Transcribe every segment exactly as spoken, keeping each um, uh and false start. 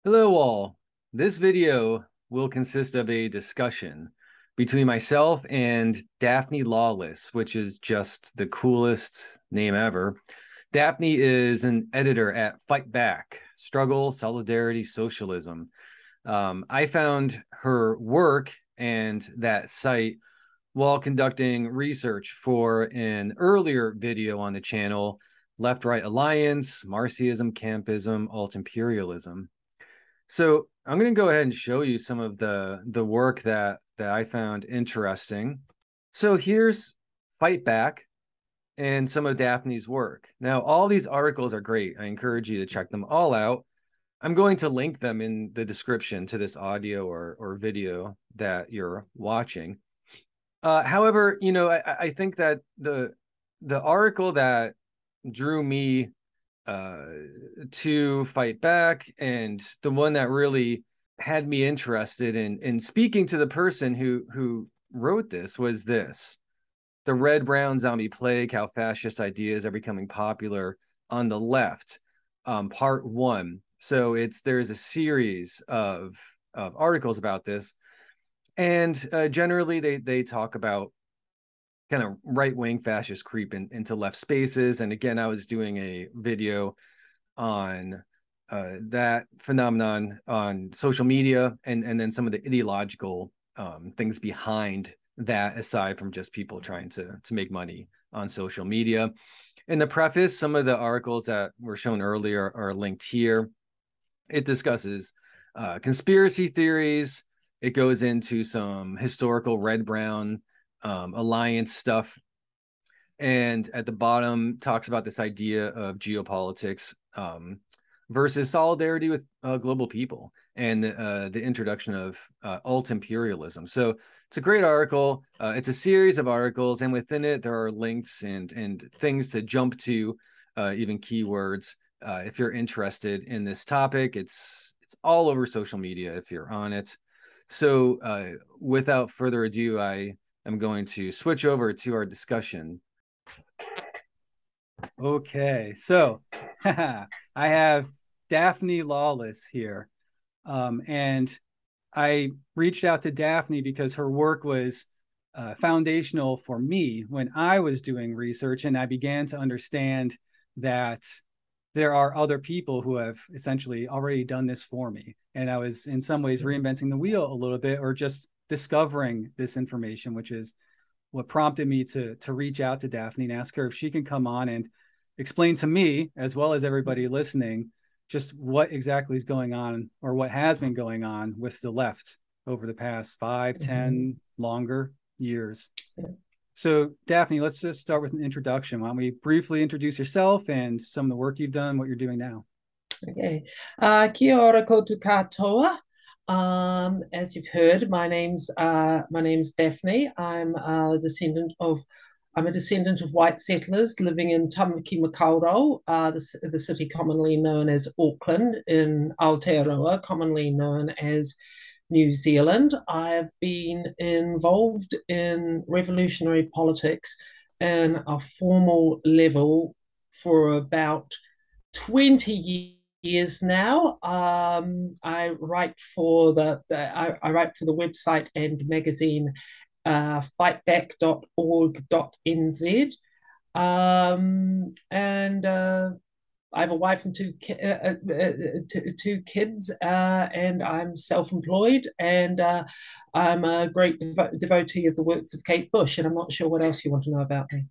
Hello all. This video will consist of a discussion between myself and Daphne Lawless, which is just the coolest name ever. Daphne is an editor at Fight Back, Struggle, Solidarity, Socialism. Um, I found her work and that site while conducting research for an earlier video on the channel, Left-Right Alliance, Marxism, Campism, Alt-Imperialism. So I'm going to go ahead and show you some of the the work that that I found interesting. So here's Fight Back and some of Daphne's work. Now, all these articles are great. I encourage you to check them all out. I'm going to link them in the description to this audio or or video that you're watching. Uh, however, you know, I, I think that the the article that drew me uh, to Fight Back, and the one that really had me interested in in speaking to the person who who wrote this was this: the red brown zombie plague, how fascist ideas are becoming popular on the left, um, part one. So it's there's a series of of articles about this, and uh, generally they they talk about kind of right-wing fascist creep in, into left spaces. And again, I was doing a video on uh, that phenomenon on social media, and and then some of the ideological um, things behind that, aside from just people trying to to make money on social media. In the preface, some of the articles that were shown earlier are linked here. It discusses uh, conspiracy theories. It goes into some historical red-brown um, alliance stuff, and at the bottom talks about this idea of geopolitics um, versus solidarity with uh, global people, and uh, the introduction of uh, alt-imperialism. So it's a great article. Uh, it's a series of articles, and within it there are links and and things to jump to, uh, even keywords. Uh, if you're interested in this topic, it's it's all over social media if you're on it. So uh, without further ado, I am going to switch over to our discussion. Okay, so I have Daphne Lawless here. Um, and I reached out to Daphne because her work was uh, foundational for me when I was doing research, and I began to understand that there are other people who have essentially already done this for me. And I was in some ways reinventing the wheel a little bit, or just discovering this information, which is what prompted me to, to reach out to Daphne and ask her if she can come on and explain to me, as well as everybody listening, just what exactly is going on, or what has been going on with the left over the past five, ten, mm-hmm. longer years. Yeah. So Daphne, let's just start with an introduction. Why don't we briefly introduce yourself and some of the work you've done, what you're doing now? Okay. Uh, kia ora koutou katoa. Um, as you've heard, my name's uh, my name's Daphne. I'm a descendant of I'm a descendant of white settlers living in Tamaki Makaurau, uh, the, the city commonly known as Auckland, in Aotearoa, commonly known as New Zealand. I've been involved in revolutionary politics in a formal level for about twenty years now. Um, I write for the, the I, I, write for the website and magazine uh, fightback dot org dot n z, um, and uh, I have a wife and two ki- uh, uh, two, two kids, uh, and I'm self-employed, and uh, I'm a great devo- devotee of the works of Kate Bush. And I'm not sure what else you want to know about me.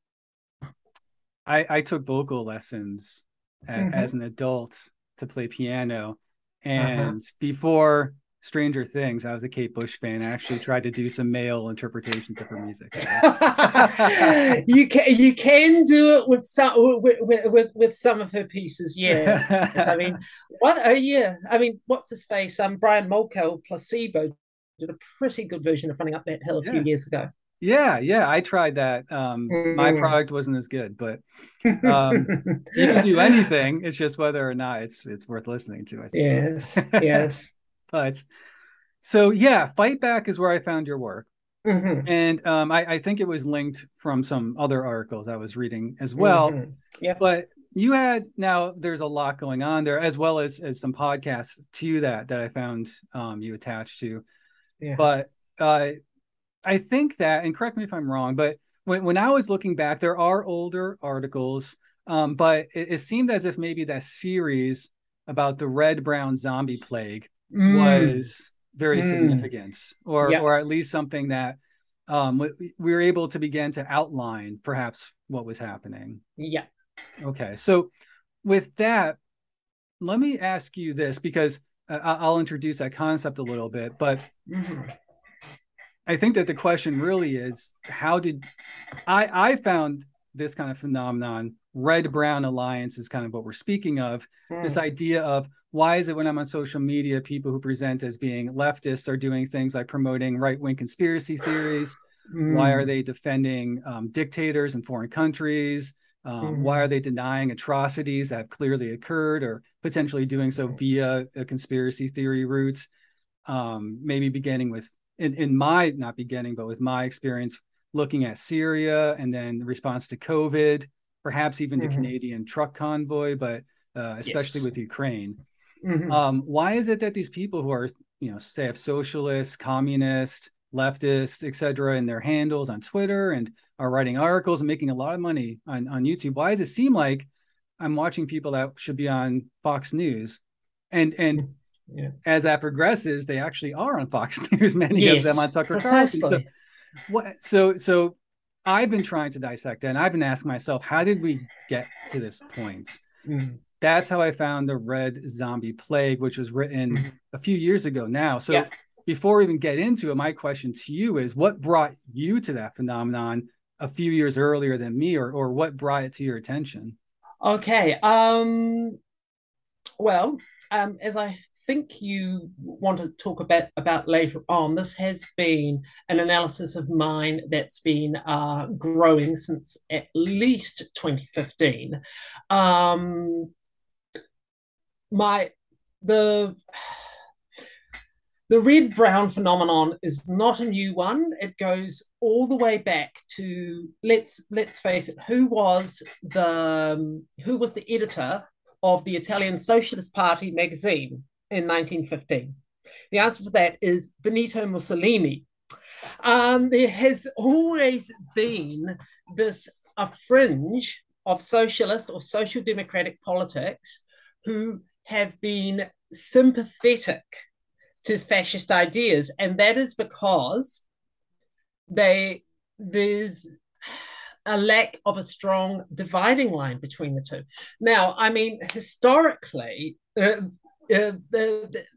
I, I took vocal lessons a, mm-hmm. as an adult to play piano, and uh-huh. before Stranger Things, I was a Kate Bush fan. I actually tried to do some male interpretations of her music. So. you can you can do it with some with with, with some of her pieces, yes. I mean, what? Uh, yeah, I mean, what's his face? Um, Brian Molko, Placebo, did a pretty good version of Running Up That Hill a yeah. few years ago. Yeah, yeah, I tried that. Um, mm. My product wasn't as good, but um, you can do anything. It's just whether or not it's it's worth listening to, I suppose. Yes, yes. But so yeah, Fight Back is where I found your work, mm-hmm. and um, I, I think it was linked from some other articles I was reading as well. Mm-hmm. Yeah. But you had, now there's a lot going on there, as well as as some podcasts to that that I found um, you attached to. Yeah. But uh, I think that, and correct me if I'm wrong, but when, when I was looking back, there are older articles, um, but it, it seemed as if maybe that series about the red brown zombie plague mm. was very mm. significant, or yep. or at least something that um, we, we were able to begin to outline perhaps what was happening. Yeah. Okay. So with that, let me ask you this, because uh, I'll introduce that concept a little bit, but mm-hmm. I think that the question really is, how did I, I found this kind of phenomenon, red-brown alliance is kind of what we're speaking of, mm. this idea of why is it when I'm on social media, people who present as being leftists are doing things like promoting right-wing conspiracy theories? Mm. Why are they defending um, dictators in foreign countries? Um, mm. Why are they denying atrocities that have clearly occurred, or potentially doing so via a conspiracy theory route? Um, maybe beginning with, in, in my, not beginning, but with my experience looking at Syria, and then the response to COVID, perhaps even mm-hmm. the Canadian truck convoy, but uh, especially yes. with Ukraine. Mm-hmm. Um, why is it that these people who are, you know, say have socialist, communist, leftist, et cetera, in their handles on Twitter and are writing articles and making a lot of money on, on YouTube, why does it seem like I'm watching people that should be on Fox News? And, and yeah. as that progresses, they actually are on Fox News, many yes, of them on Tucker Carlson. So, what, so, so I've been trying to dissect that, and I've been asking myself, how did we get to this point? Mm. That's how I found the Red Zombie Plague, which was written mm. a few years ago now. So yeah. before we even get into it, my question to you is, what brought you to that phenomenon a few years earlier than me, or, or what brought it to your attention? Okay. Um, well, um, as I think you want to talk about, about later on, this has been an analysis of mine that's been uh, growing since at least twenty fifteen. Um, my the the red-brown phenomenon is not a new one. It goes all the way back to, let's let's face it, who was the um, who was the editor of the Italian Socialist Party magazine in nineteen fifteen? The answer to that is Benito Mussolini. Um, there has always been this a fringe of socialist or social democratic politics who have been sympathetic to fascist ideas, and that is because they there's a lack of a strong dividing line between the two. Now, I mean, historically, uh, uh, the, the,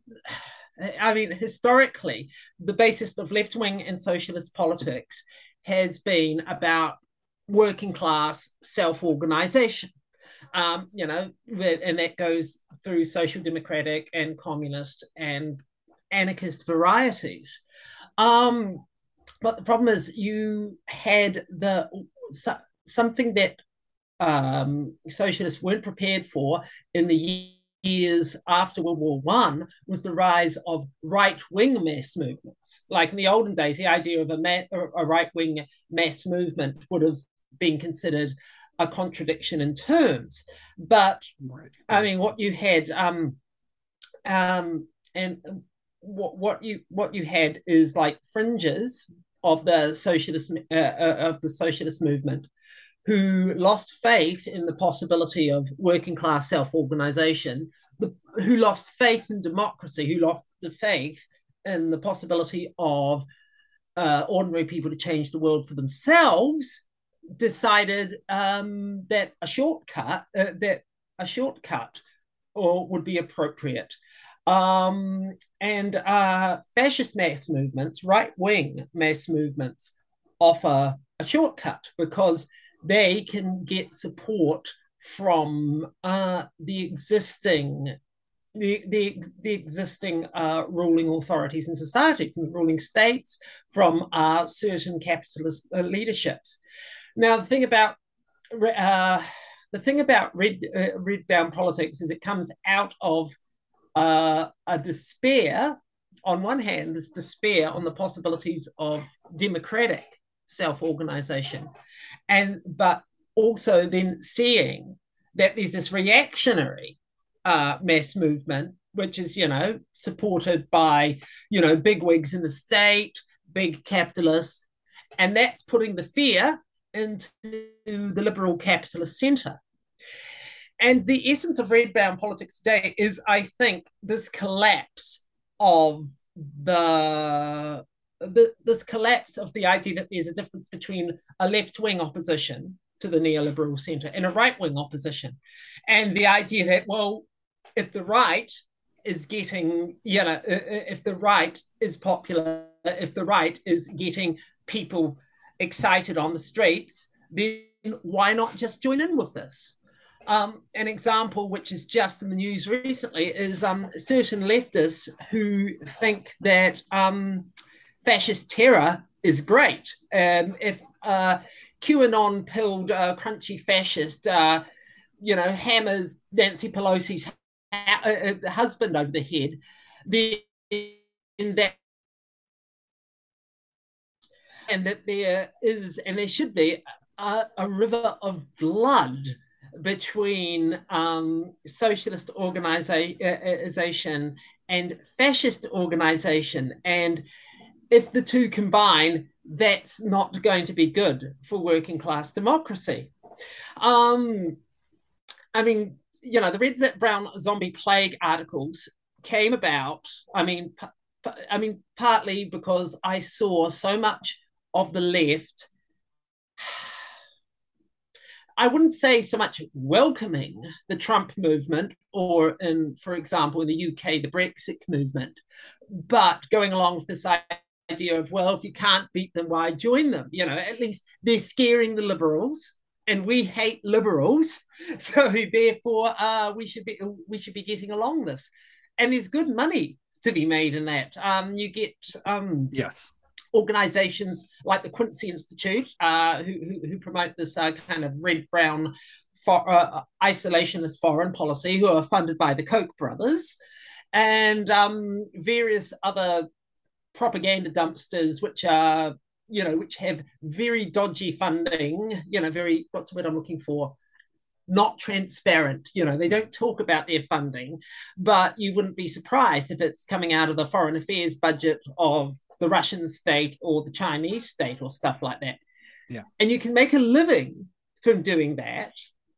I mean, historically, the basis of left-wing and socialist politics has been about working class self-organization. Um, you know, and that goes through social democratic and communist and anarchist varieties. Um, but the problem is you had the so, something that um, socialists weren't prepared for in the years after World War One was the rise of right-wing mass movements. Like in the olden days, the idea of a, ma- a right-wing mass movement would have been considered a contradiction in terms. But right. I mean, what you had, um, um, and what what you what you had is like fringes of the socialist uh, of the socialist movement who lost faith in the possibility of working class self-organization, the, who lost faith in democracy, who lost the faith in the possibility of uh, ordinary people to change the world for themselves, decided um, that a shortcut uh, that a shortcut or would be appropriate. Um, and uh, fascist mass movements, right-wing mass movements, offer a shortcut because they can get support from uh, the existing the the, the existing uh, ruling authorities in society, from the ruling states, from uh, certain capitalist uh, leaderships. Now, the thing about uh, the thing about red uh, red brown politics is it comes out of uh, a despair. On one hand, this despair on the possibilities of democratic self-organization, and but also then seeing that there's this reactionary uh, mass movement, which is, you know, supported by, you know, big wigs in the state, big capitalists, and that's putting the fear into the liberal capitalist centre. And the essence of red brown politics today is, I think, this collapse of the, the this collapse of the idea that there's a difference between a left-wing opposition to the neoliberal centre and a right-wing opposition. And the idea that, well, if the right is getting, you know, if the right is popular, if the right is getting people excited on the streets, then why not just join in with this? Um, an example which is just in the news recently is um, certain leftists who think that um, fascist terror is great. Um, if uh, QAnon pilled uh, crunchy fascist, uh, you know, hammers Nancy Pelosi's ha- uh, husband over the head, then that and that there is, and there should be, a, a river of blood between um, socialist organization and fascist organization. And if the two combine, that's not going to be good for working class democracy. Um, I mean, you know, the Red Brown Zombie Plague articles came about, I mean, I mean, partly because I saw so much of the left, I wouldn't say so much welcoming the Trump movement or, in, for example, in the U K, the Brexit movement, but going along with this idea of, well, if you can't beat them, why join them? You know, at least they're scaring the liberals, and we hate liberals, so therefore uh, we should be we should be getting along this. And there's good money to be made in that. Um, you get um, yes. organizations like the Quincy Institute, uh, who, who, who promote this uh, kind of red-brown for, uh, isolationist foreign policy, who are funded by the Koch brothers, and um, various other propaganda dumpsters, which are, you know, which have very dodgy funding, you know, very, what's the word I'm looking for? Not transparent. You know, they don't talk about their funding, but you wouldn't be surprised if it's coming out of the foreign affairs budget of the Russian state or the Chinese state or stuff like that. Yeah. And you can make a living from doing that.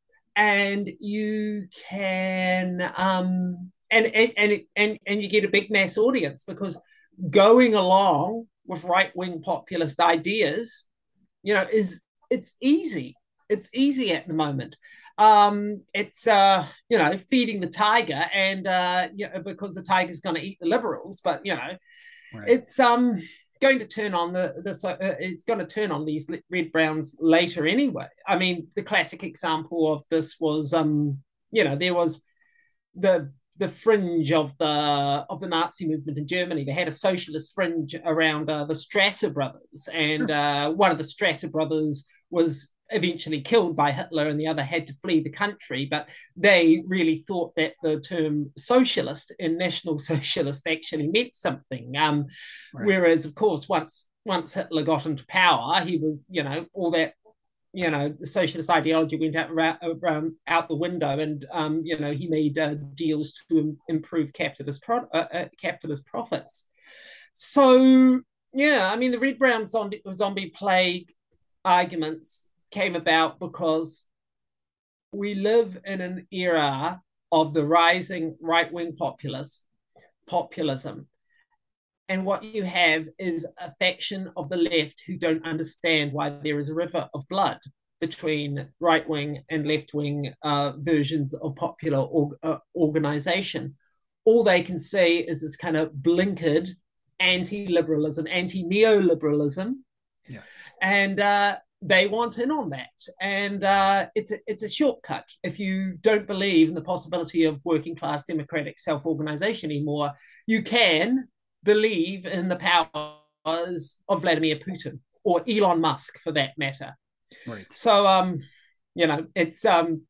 And you can, um, and, and, and, and, and you get a big mass audience, because going along with right-wing populist ideas, you know, is, it's easy. It's easy at the moment. Um, it's, uh, you know, feeding the tiger, and, uh, you know, because the tiger's going to eat the liberals, but, you know, right. It's um going to turn on the the uh, it's going to turn on these red browns later anyway. I mean, the classic example of this was um you know there was the the fringe of the of the Nazi movement in Germany. They had a socialist fringe around uh, the Strasser brothers, and sure. uh, one of the Strasser brothers was eventually killed by Hitler, and the other had to flee the country. But they really thought that the term socialist and National Socialist actually meant something. Um, right. Whereas, of course, once once Hitler got into power, he was, you know, all that, you know, the socialist ideology went out around, out the window, and um, you know, he made uh, deals to improve capitalist pro- uh, uh, capitalist profits. So yeah, I mean, the red brown zombie, zombie plague arguments came about because we live in an era of the rising right-wing populist populism. And what you have is a faction of the left who don't understand why there is a river of blood between right-wing and left-wing uh, versions of popular or, uh, organization. All they can see is this kind of blinkered anti-liberalism, anti-neoliberalism. Yeah. And uh, they want in on that. And uh, it's, a, it's a shortcut. If you don't believe in the possibility of working class democratic self-organization anymore, you can believe in the powers of Vladimir Putin or Elon Musk, for that matter. Right. So, um, you know, it's um,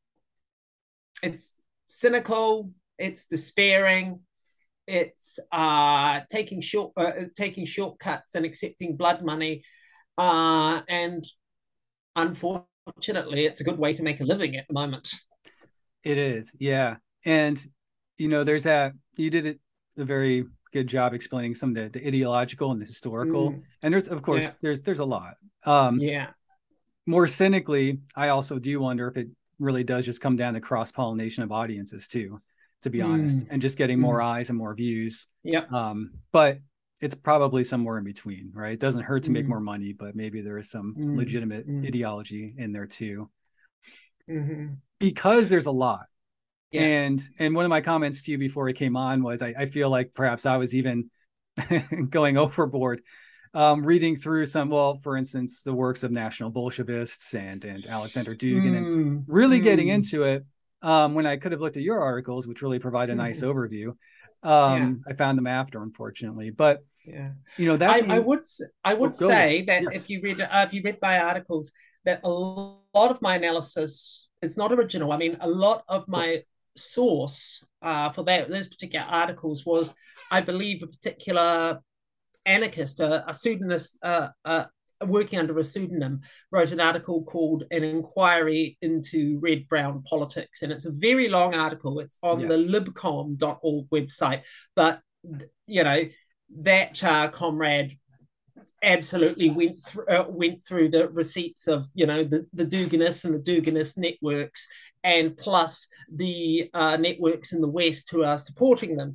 it's cynical, it's despairing, it's uh, taking short uh, taking shortcuts and accepting blood money. Uh, and unfortunately, it's a good way to make a living at the moment. It is, yeah. And you know, there's that you did it a very good job explaining some of the, the ideological and the historical. Mm, And there's of course yeah, there's there's a lot. Um, yeah. more cynically, I also do wonder if it really does just come down to cross pollination of audiences too, to be honest, Mm, and just getting more mm, eyes and more views. yep. Um, but it's probably somewhere in between, right? It doesn't hurt to make more Mm, money, but maybe there is some mm, legitimate mm, ideology in there too, mm-hmm. because there's a lot. Yeah. And and one of my comments to you before it came on was I, I feel like perhaps I was even going overboard, um, reading through some, well, for instance, the works of National Bolshevists and and Alexander Dugin, and Mm, really getting mm. into it, um, when I could have looked at your articles, which really provide a nice overview. Um, Yeah. I found them after, unfortunately. But Yeah, you know, that I, I being, would I oh, would go ahead. say that Yes, if you read uh, if you read my articles, that a lot of my analysis is not original. I mean, a lot of of my course. source uh, for that those particular articles was, I believe, a particular anarchist, a, a pseudonymist, uh, uh, working under a pseudonym, wrote an article called "An Inquiry into Red Brown Politics," and it's a very long article. It's on the Yes. libcom dot org website, but you know that uh, comrade absolutely went through uh, went through the receipts of you know the the Duginists and the Duginist networks, and plus the uh, networks in the West who are supporting them.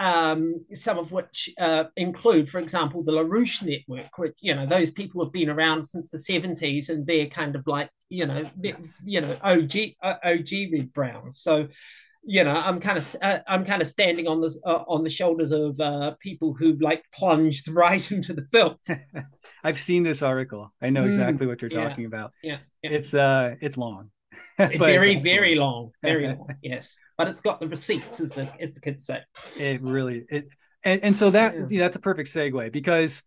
Um, some of which uh, include, for example, the LaRouche network, which you know those people have been around since the seventies, and they're kind of like you know Yes. you know O G uh, O G Red Browns. So you know i'm kind of uh, i'm kind of standing on the uh, on the shoulders of uh, people who like plunged right into the film. I've seen this article. I know Mm, exactly what you're yeah, talking about. yeah, yeah. It's uh it's long, but it's Very, very excellent. long, very long. Yes, but it's got the receipts, as the as the kids say. It really it and, and so that Yeah. you know, that's a perfect segue, because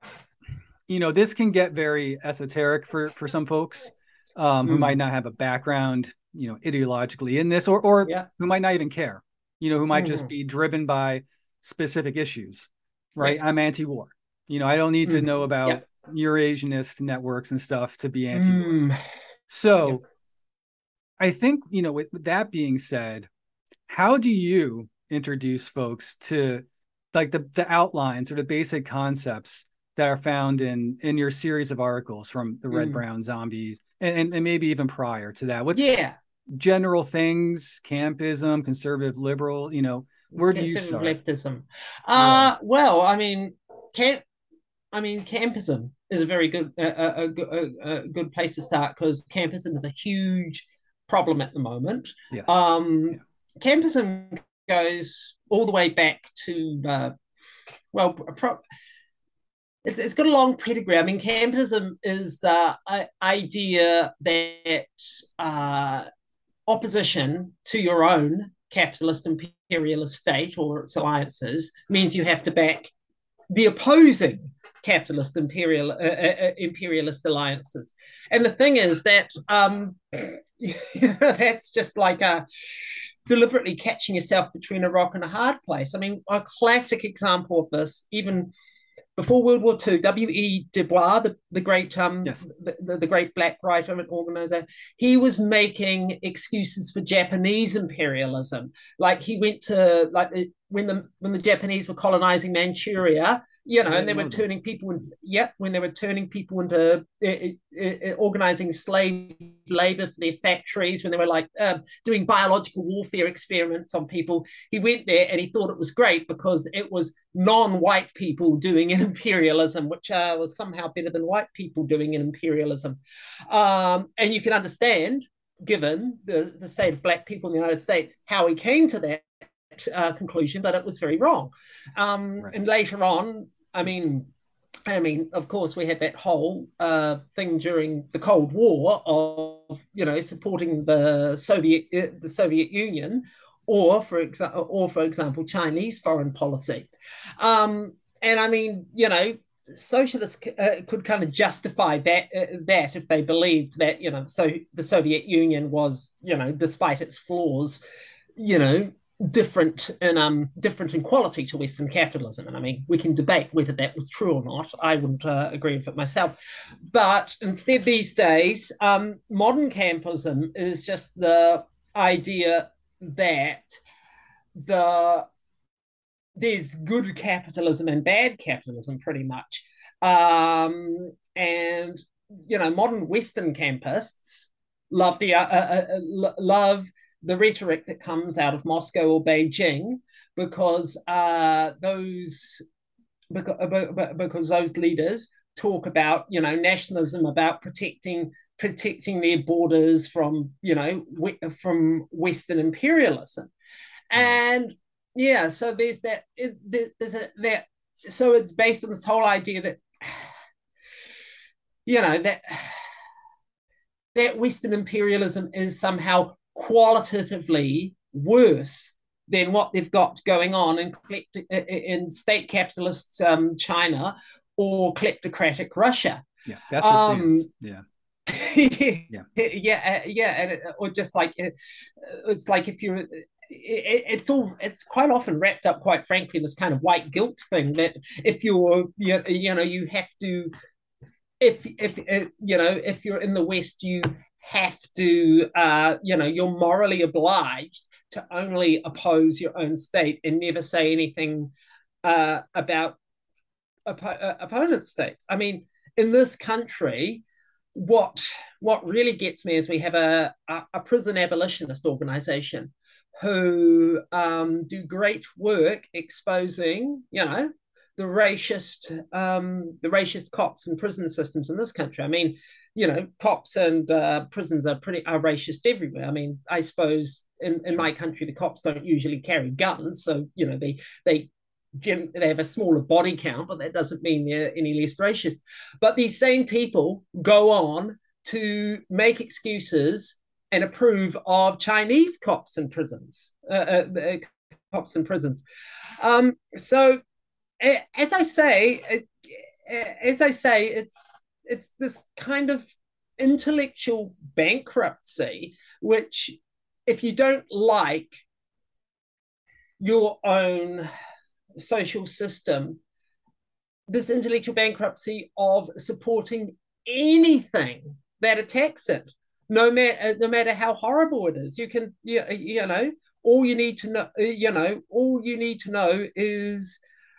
you know this can get very esoteric for for some folks, um, who might Mm, not have a background, you know, ideologically in this, or or yeah. who might not even care, you know, who might just Mm-hmm. be driven by specific issues, Yeah. right? I'm anti-war. You know, I don't need to know Mm-hmm. Yeah. about Eurasianist networks and stuff to be anti-war. Mm, yeah. So I think, you know, with, with that being said, how do you introduce folks to like the, the outlines or the basic concepts that are found in in your series of articles from the Red Mm. Brown Zombies, and, and, and maybe even prior to that? What's Yeah. general things, campism, conservative, liberal, you know, where do you Conservative start? leftism. Yeah. Uh well, I mean, camp. I mean, campism is a very good a, a, a, a good place to start because campism is a huge problem at the moment. Yes. Um, Yeah. Campism goes all the way back to uh, well, pro- it's, it's got a long pedigree. I mean, campism is the uh, idea that uh, opposition to your own capitalist imperialist state or its alliances means you have to back the opposing capitalist imperial uh, uh, imperialist alliances. And the thing is that um, that's just like a deliberately catching yourself between a rock and a hard place. I mean, a classic example of this, even before World War Two, W E Du Bois, the, the great um Yes. the, the great black writer and organizer, he was making excuses for Japanese imperialism. Like he went to like when the when the Japanese were colonizing Manchuria, you know, I and they didn't were know turning this. people in, yep, when they were turning people into uh, uh, organizing slave labor for their factories, when they were like um, doing biological warfare experiments on people. He went there and he thought it was great because it was non-white people doing an imperialism, which uh, was somehow better than white people doing an imperialism. Um, and you can understand, given the, the state of black people in the United States, how he came to that uh, conclusion, but it was very wrong. Um, Right. and later on, I mean, I mean, of course, we had that whole uh, thing during the Cold War of you know supporting the Soviet uh, the Soviet Union, or for example, or for example, Chinese foreign policy. Um, and I mean, you know, socialists uh, could kind of justify that uh, that if they believed that you know so the Soviet Union was you know despite its flaws, you know different in um different in quality to Western capitalism. And I mean, we can debate whether that was true or not. I wouldn't uh, agree with it myself. But instead, these days, um, modern campism is just the idea that the there's good capitalism and bad capitalism, pretty much. Um, and you know, modern Western campists love the uh, uh, uh, love the rhetoric that comes out of Moscow or Beijing because uh, those because, because those leaders talk about, you know, nationalism, about protecting protecting their borders from, you know, from Western imperialism. Right. And yeah, so there's that it, there's a that so it's based on this whole idea that, you know, that that Western imperialism is somehow qualitatively worse than what they've got going on in, in state capitalist um, China or kleptocratic Russia. Yeah, that's the Um, stance. Yeah. yeah, yeah, yeah, and it, or just like it, it's like if you're, it, it's all it's quite often wrapped up, quite frankly, in this kind of white guilt thing that if you're, you, you know, you have to, if if you know, if you're in the West, you have to, uh, you know, you're morally obliged to only oppose your own state and never say anything uh, about op- uh, opponent states. I mean, in this country, what what really gets me is we have a, a, a prison abolitionist organization who um, do great work exposing, you know, the racist um, the racist cops and prison systems in this country. I mean, you know, cops and uh, prisons are pretty are racist everywhere. I mean, I suppose in, in Sure. my country the cops don't usually carry guns, so you know they they they have a smaller body count, but that doesn't mean they're any less racist. But these same people go on to make excuses and approve of Chinese cops in prisons, uh, uh, cops in prisons. Um, so, as I say, as I say, it's it's this kind of intellectual bankruptcy, which, if you don't like your own social system, this intellectual bankruptcy of supporting anything that attacks it, no matter no matter how horrible it is. You can, you, you know, all you need to know, you know, all you need to know is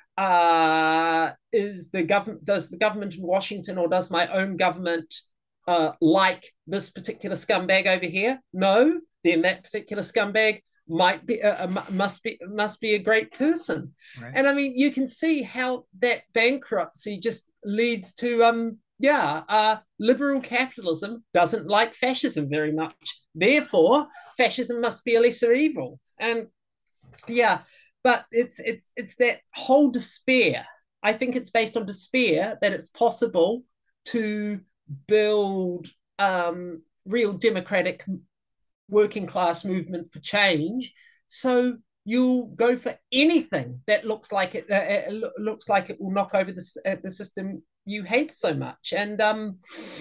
uh, is the government, does the government in Washington or does my own government uh, like this particular scumbag over here? No, then that particular scumbag might be uh, must be must be a great person. Right. And I mean, you can see how that bankruptcy just leads to um yeah uh liberal capitalism doesn't like fascism very much, therefore fascism must be a lesser evil. And yeah, but it's it's it's that whole despair. I think it's based on despair that it's possible to build um real democratic working class movement for change. So you'll go for anything that looks like it, uh, it looks like it will knock over the, uh, the system you hate so much. And um,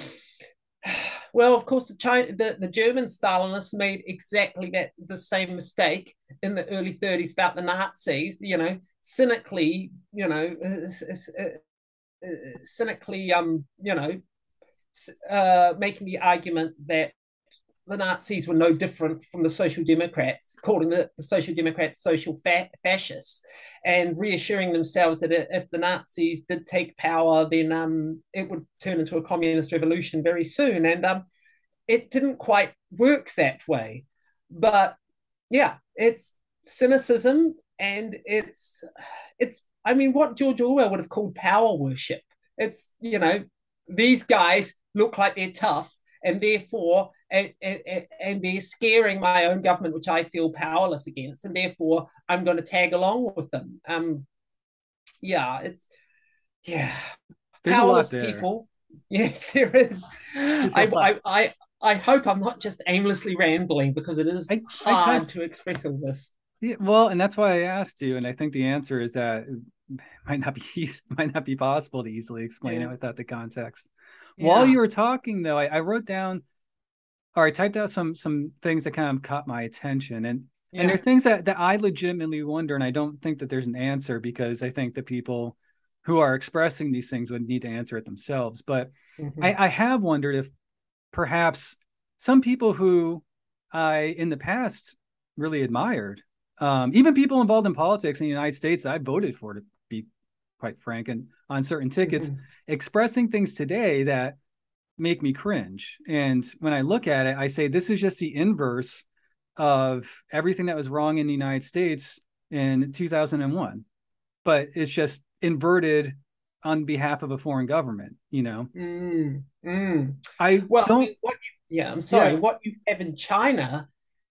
well, of course, the, China, the, the German Stalinists made exactly that the same mistake in the early thirties about the Nazis. You know, cynically, you know, uh, uh, cynically, um, you know, uh, making the argument that the Nazis were no different from the Social Democrats, calling the, the Social Democrats social fa- fascists, and reassuring themselves that if the Nazis did take power, then um, it would turn into a communist revolution very soon. And um, it didn't quite work that way. But yeah, it's cynicism, and it's it's. I mean, what George Orwell would have called power worship. It's, you know, these guys look like they're tough, and therefore and, and, and they're scaring my own government, which I feel powerless against, and therefore I'm going to tag along with them. Um, yeah, it's yeah, There's a lot powerless there. people. Yes, there is. There's a I, lot. I, I, I hope I'm not just aimlessly rambling, because it is I, I hard touched. to express all this. Yeah, well, and that's why I asked you, and I think the answer is that it might not be might not be possible to easily explain Yeah, it without the context. While yeah, you were talking, though, I, I wrote down, or I typed out some some things that kind of caught my attention, and and yeah. they're things that that I legitimately wonder, and I don't think that there's an answer, because I think the people who are expressing these things would need to answer it themselves. But Mm-hmm. I, I have wondered if perhaps some people who I, in the past, really admired. Um, even people involved in politics in the United States, I voted for, to be quite frank, and on certain tickets, mm-hmm. expressing things today that make me cringe. And when I look at it, I say, this is just the inverse of everything that was wrong in the United States in two thousand one. But it's just inverted on behalf of a foreign government, you know? Mm, mm. I well, don't... I mean, what you, yeah, I'm sorry. Yeah. What you have in China,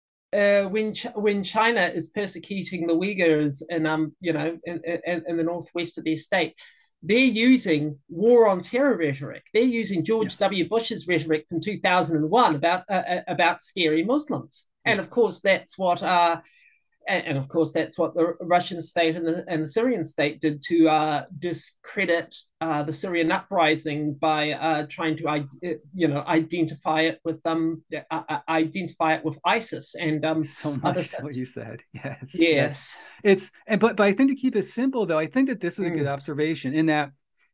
uh, when Ch- when China is persecuting the Uyghurs in um, you know, in, in, in the northwest of their state, they're using war on terror rhetoric. They're using George yes. W. Bush's rhetoric from two thousand one about uh, about scary Muslims, yes. and of course that's what. Uh, And, and of course, that's what the Russian state and the, and the Syrian state did to uh, discredit uh, the Syrian uprising by uh, trying to, you know, identify it with um, uh, identify it with ISIS and um, so much other what you said. Yes, yes, yes. It's and but but I think to keep it simple though, I think that this is a mm. good observation in that,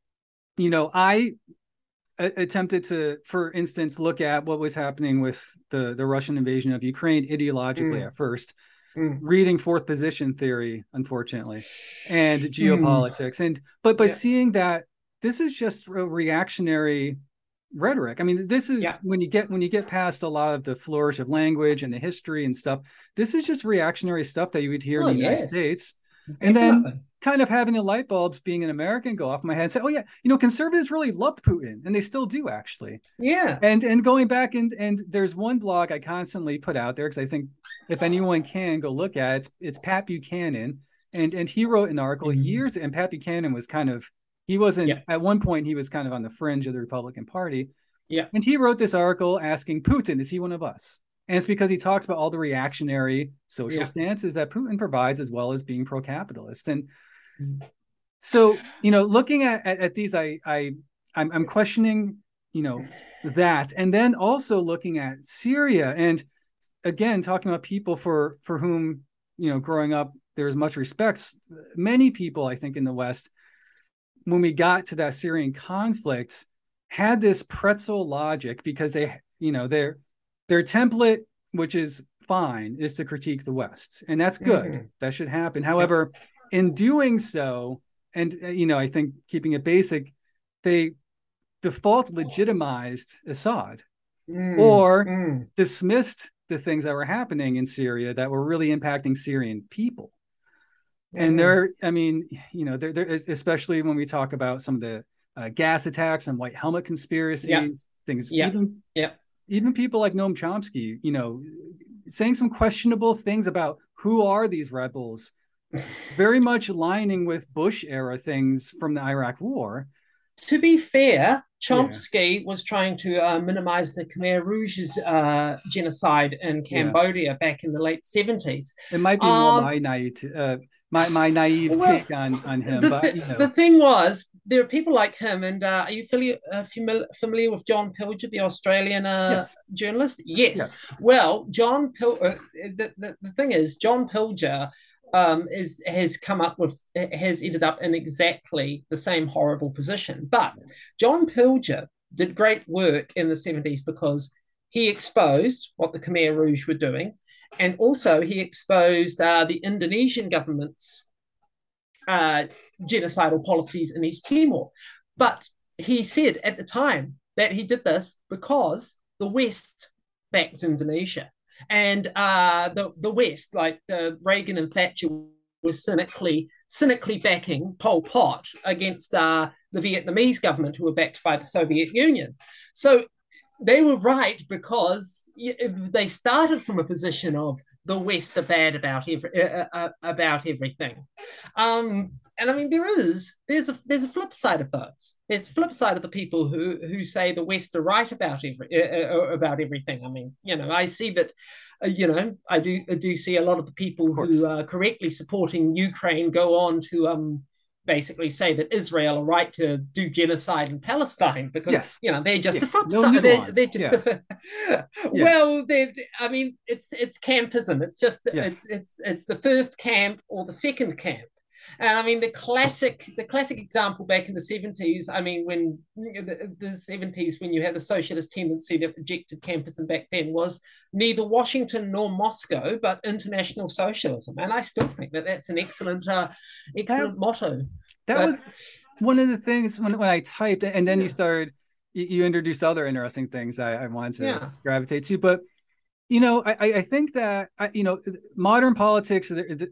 you know, I attempted to, for instance, look at what was happening with the the Russian invasion of Ukraine ideologically mm. at first. Mm. Reading fourth position theory, unfortunately, and geopolitics, mm. and but but yeah. seeing that this is just a reactionary rhetoric. I mean, this is yeah. when you get when you get past a lot of the flourish of language and the history and stuff. This is just reactionary stuff that you would hear oh, in the yes. United States, Definitely. And then kind of having the light bulbs, being an American, go off my head and say, "Oh yeah, you know, conservatives really loved Putin, and they still do actually." Yeah. And and going back and and there's one blog I constantly put out there because I think if anyone can go look at it, it's, it's Pat Buchanan, and and he wrote an article mm-hmm. years, and Pat Buchanan was kind of he wasn't yeah. at one point he was kind of on the fringe of the Republican Party. Yeah. And he wrote this article asking Putin, is he one of us? And it's because he talks about all the reactionary social yeah. stances that Putin provides, as well as being pro-capitalist. And so, you know, looking at, at, at these, I, I, I'm, I'm questioning, you know, that, and then also looking at Syria, and again, talking about people for, for whom, you know, growing up, there's much respect. Many people, I think, in the West, when we got to that Syrian conflict, had this pretzel logic because they, you know, their their template, which is fine, is to critique the West, and that's good. Mm-hmm. That should happen. However, in doing so, and you know, I think keeping it basic, they default legitimized Assad mm, or mm. dismissed the things that were happening in Syria that were really impacting Syrian people. Mm. And there, I mean, you know, there, there, especially when we talk about some of the uh, gas attacks and white helmet conspiracies, yeah. things, yeah. even, yeah. even people like Noam Chomsky, you know, saying some questionable things about who are these rebels, very much aligning with Bush era things from the Iraq War. To be fair, Chomsky yeah. was trying to uh, minimize the Khmer Rouge's uh, genocide in Cambodia yeah. back in the late seventies. It might be um, more my naive, uh, my, my naive well, take on, on him. The, but you know. the thing was, there are people like him, and uh, are you familiar, uh, familiar, familiar with John Pilger, the Australian uh, yes. journalist? Yes. yes. Well, John Pil- uh, the, the, the thing is, John Pilger Um, is has come up with has ended up in exactly the same horrible position. But John Pilger did great work in the seventies because he exposed what the Khmer Rouge were doing, and also he exposed uh, the Indonesian government's uh, genocidal policies in East Timor. But he said at the time that he did this because the West backed Indonesia. And uh, the the West, like uh, Reagan and Thatcher, were cynically cynically backing Pol Pot against uh, the Vietnamese government, who were backed by the Soviet Union. So they were right because they started from a position of the West are bad about every, uh, uh, about everything. Um, and I mean, there is there's a there's a flip side of those. There's the flip side of the people who who say the West are right about every uh, about everything. I mean, you know, I see that. Uh, you know, I do I do see a lot of the people who are correctly supporting Ukraine go on to um basically say that Israel are right to do genocide in Palestine because yes. you know they're just yes. the flip no side. They're, they're just yeah. the, yeah. well, they I mean, it's it's campism. It's just yes. it's it's it's the first camp or the second camp. And I mean, the classic, the classic example back in the seventies, I mean, when the, the seventies, when you had the socialist tendency that rejected campus, back then was neither Washington nor Moscow, but international socialism. And I still think that that's an excellent, uh, excellent that, motto. That but, was one of the things when, when I typed, and then yeah. you started, you, you introduced other interesting things I, I wanted to yeah. gravitate to. But, you know, I, I think that, you know, modern politics,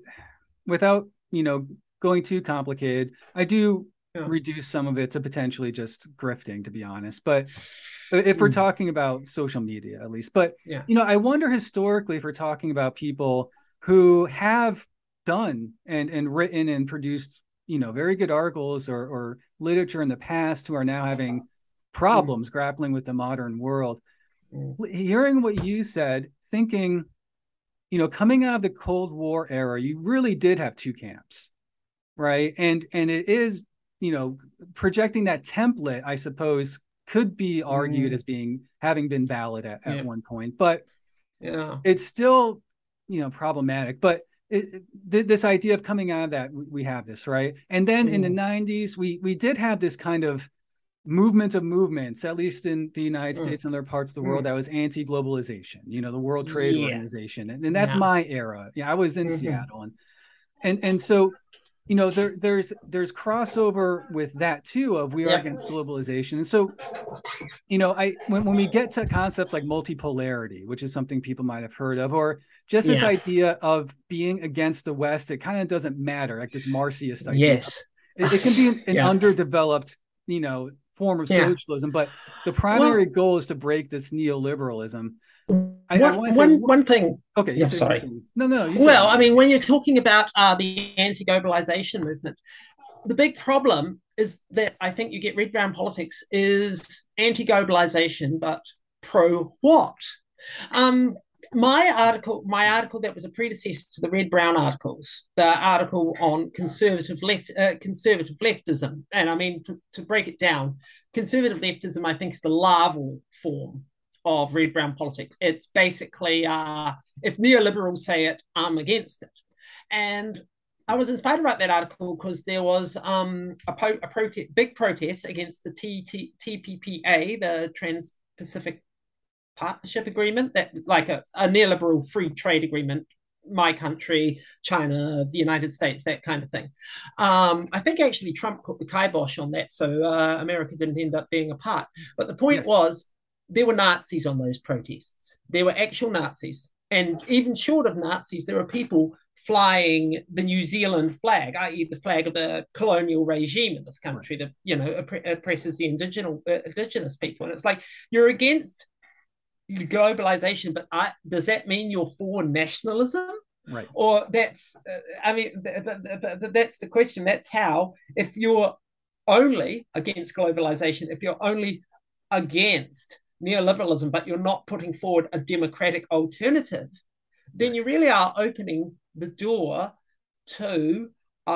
without, you know, going too complicated, I do yeah. reduce some of it to potentially just grifting, to be honest. But if we're mm. talking about social media, at least, but, yeah. you know, I wonder historically, if we're talking about people who have done and, and written and produced, you know, very good articles or, or literature in the past, who are now having problems mm. grappling with the modern world. Mm. Hearing what you said, thinking, you know, coming out of the Cold War era, you really did have two camps, right? And and it is, you know, projecting that template, I suppose, could be argued mm. as being having been valid at, at yeah. one point, but yeah, it's still, you know, problematic. But it, it, this idea of coming out of that, we have this, right? And then mm. in the nineties, we we did have this kind of movement of movements, at least in the United States mm. and other parts of the world, mm. that was anti-globalization, you know, the World Trade yeah. Organization. And, and that's yeah. my era. Yeah, I was in mm-hmm. Seattle. And, and and so, you know, there there's there's crossover with that too, of we are yep. against globalization. And so, you know, I when, when we get to concepts like multipolarity, which is something people might have heard of, or just this yeah. idea of being against the West, it kind of doesn't matter, like this Marxist idea. Yes. It, it can be an, an yeah. underdeveloped, you know, form of yeah. socialism, but the primary well, goal is to break this neoliberalism. I, one, I one, say, one thing. Okay, yeah, sorry. No, no. You well, I mean, when you're talking about uh, the anti-globalization movement, the big problem is that I think you get red brown politics is anti-globalization, but pro what? Um, my article, my article that was a predecessor to the red brown articles, the article on conservative left, uh, conservative leftism, and I mean to, to break it down, conservative leftism, I think, is the larval form of red brown politics. It's basically uh, if neoliberals say it, I'm against it, and I was inspired to write that article because there was um, a, po- a prote- big protest against the T P P A, the Trans-Pacific Partnership Agreement, that like a, a neoliberal free trade agreement, my country, China, the United States, that kind of thing. Um, I think actually Trump put the kibosh on that, so uh, America didn't end up being a part. But the point yes. was, there were Nazis on those protests. There were actual Nazis. And even short of Nazis, there were people flying the New Zealand flag, that is the flag of the colonial regime in this country that, you know, opp- oppresses the indigenous, uh, indigenous people. And it's like, you're against globalization, but I, does that mean you're for nationalism? Right. Or that's, uh, I mean, th- th- th- th- that's the question. That's how, if you're only against globalization, if you're only against neoliberalism, but you're not putting forward a democratic alternative, then right. you really are opening the door to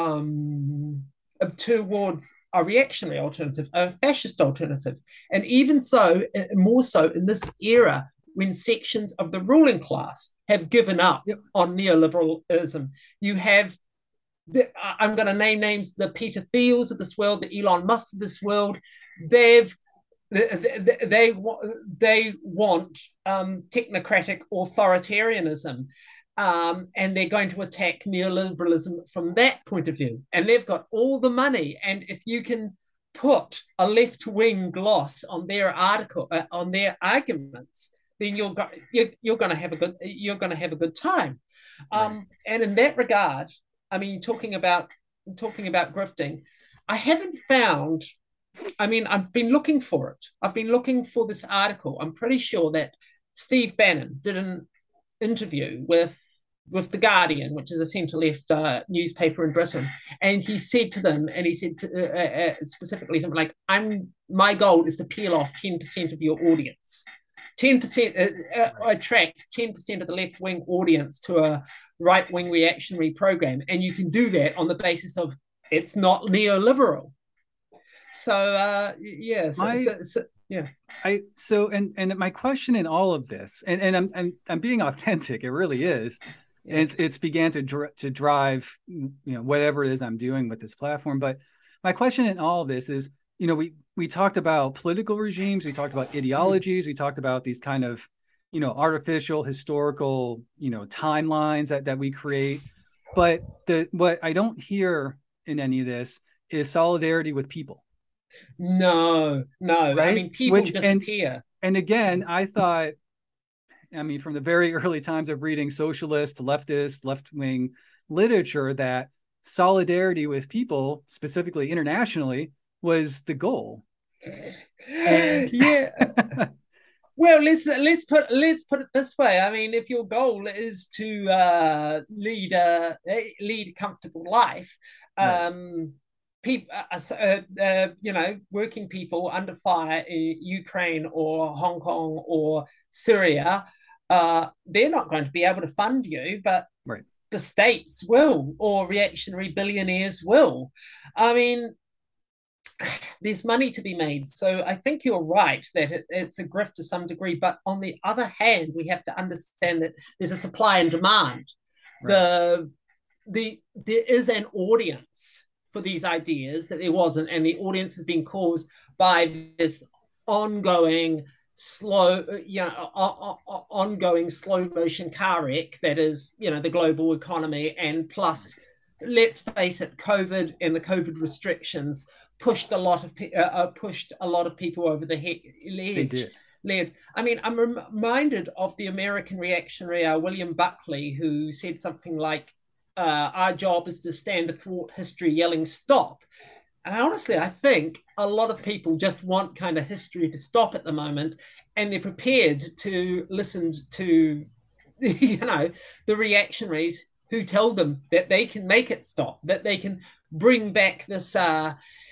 um, towards a reactionary alternative, a fascist alternative. And even so, more so in this era, when sections of the ruling class have given up yep. on neoliberalism. You have, the, I'm going to name names, the Peter Thiels of this world, the Elon Musk of this world. They've They, they, they, they want um, technocratic authoritarianism, um, and they're going to attack neoliberalism from that point of view. And they've got all the money. And if you can put a left-wing gloss on their article, uh, on their arguments, then you're, go- you're, you're going to have a good you're going to have a good time. Um, right. And in that regard, I mean, talking about talking about grifting, I haven't found. I mean, I've been looking for it. I've been looking for this article. I'm pretty sure that Steve Bannon did an interview with, with The Guardian, which is a centre-left uh, newspaper in Britain. And he said to them, and he said to, uh, uh, specifically something like, "I'm my goal is to peel off ten percent of your audience. ten percent, uh, uh, attract ten percent of the left-wing audience to a right-wing reactionary program. And you can do that on the basis of it's not neoliberal." So uh yeah so, my, so, so yeah I so and and my question in all of this, and and I'm I'm, I'm being authentic, it really is, Yeah. it's it's began to dr- to drive, you know, whatever it is I'm doing with this platform. But my question in all of this is, you know, we we talked about political regimes, we talked about ideologies, we talked about these kind of, you know, artificial historical, you know, timelines that that we create. But the what I don't hear in any of this is solidarity with people. No, no. I Right? mean, people Which and disappear. and again, I thought, I mean, from the very early times of reading socialist, leftist, left-wing literature, that solidarity with people, specifically internationally, was the goal. And Yeah. Well, let's let's put let's put it this way. I mean, if your goal is to uh, lead a lead a comfortable life, right, um, people, uh, uh, uh, you know, working people under fire in Ukraine or Hong Kong or Syria, uh, they're not going to be able to fund you, but right, the states will, or reactionary billionaires will. I mean, there's money to be made. So I think you're right that it, it's a grift to some degree. But on the other hand, we have to understand that there's a supply and demand. right. The the there is an audience for these ideas that there wasn't, and the audience has been caused by this ongoing slow, you know, ongoing slow motion car wreck that is, you know, the global economy, and plus, let's face it, COVID and the COVID restrictions pushed a lot of uh, pushed a lot of people over the he- They ledge. did. Led. I mean, I'm rem- reminded of the American reactionary uh, William Buckley, who said something like, uh, "Our job is to stand athwart history, yelling stop." And honestly, I think a lot of people just want kind of history to stop at the moment, and they're prepared to listen to, you know, the reactionaries who tell them that they can make it stop, that they can bring back this uh,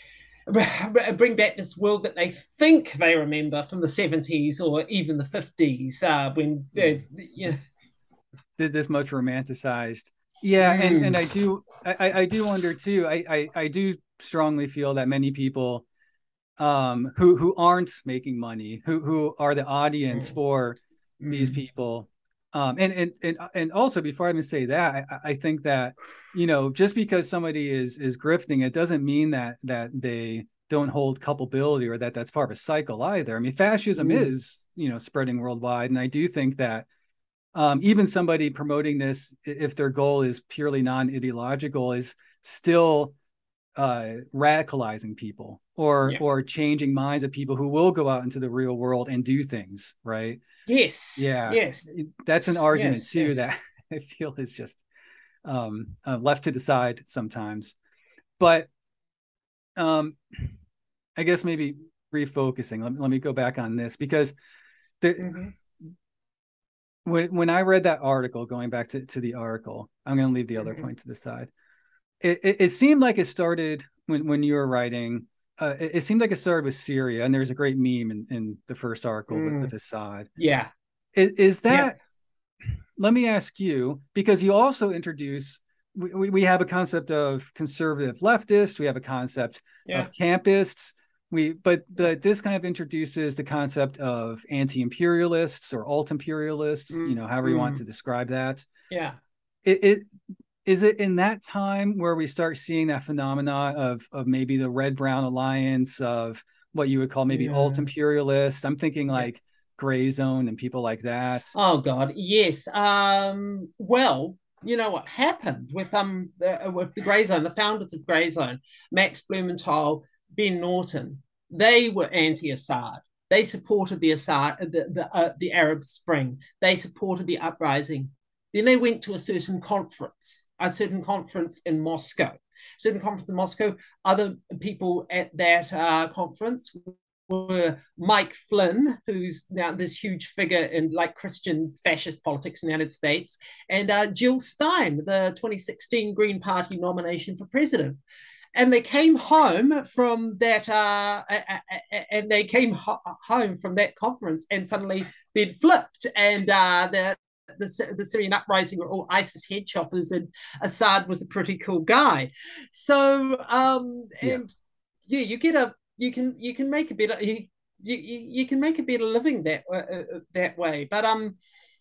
bring back this world that they think they remember from the seventies or even the fifties, uh, when uh, you know. This much romanticized. Yeah, and Mm. and I do I I do wonder too. I I, I do strongly feel that many people um who who aren't making money, who who are the audience for these Mm. people, um and and and and also, before I even say that, I, I think that, you know, just because somebody is is grifting, it doesn't mean that that they don't hold culpability, or that that's part of a cycle either. I mean, fascism Mm. is, you know, spreading worldwide, and I do think that um, even somebody promoting this, if their goal is purely non-ideological, is still uh, radicalizing people, or Yeah. or changing minds of people who will go out into the real world and do things, right? Yes. Yeah, Yes. that's an argument Yes. too Yes. that I feel is just um, uh, left to the side sometimes. But um, I guess maybe refocusing. Let, let me go back on this, because the, Mm-hmm. when when I read that article, going back to, to the article, I'm going to leave the other Mm-hmm. point to the side. It, it, it seemed like it started when, when you were writing. Uh, it, it seemed like it started with Syria, and there's a great meme in, in the first article with, Mm. with Assad. Yeah. Is, is Yeah. that? Let me ask you, because you also introduce. We, we have a concept of conservative leftists. We have a concept Yeah. of campists. We but Yeah. but this kind of introduces the concept of anti-imperialists or alt-imperialists. You Mm. know, however you want Mm. to describe that. Yeah. It, it is it in that time where we start seeing that phenomena of of maybe the red brown alliance, of what you would call maybe alt Yeah. imperialist. I'm thinking Yeah. like Gray Zone and people like that. Oh God, yes. Um, well, you know what happened with um the, with the Grey Zone, the founders of Grey Zone, Max Blumenthal, Ben Norton. They were anti-Assad. They supported the Assad, the the, uh, the Arab Spring. They supported the uprising. Then they went to a certain conference, a certain conference in Moscow. Certain conference in Moscow. Other people at that uh, conference were Mike Flynn, who's now this huge figure in like Christian fascist politics in the United States, and uh, Jill Stein, the twenty sixteen Green Party nomination for president. And they came home from that, uh, and they came ho- home from that conference, and suddenly they'd flipped, and uh, the the, the Syrian uprising were all ISIS head choppers, and Assad was a pretty cool guy. So, um, Yeah. and yeah, you get a you can you can make a better you you, you can make a better living that uh, that way. But um,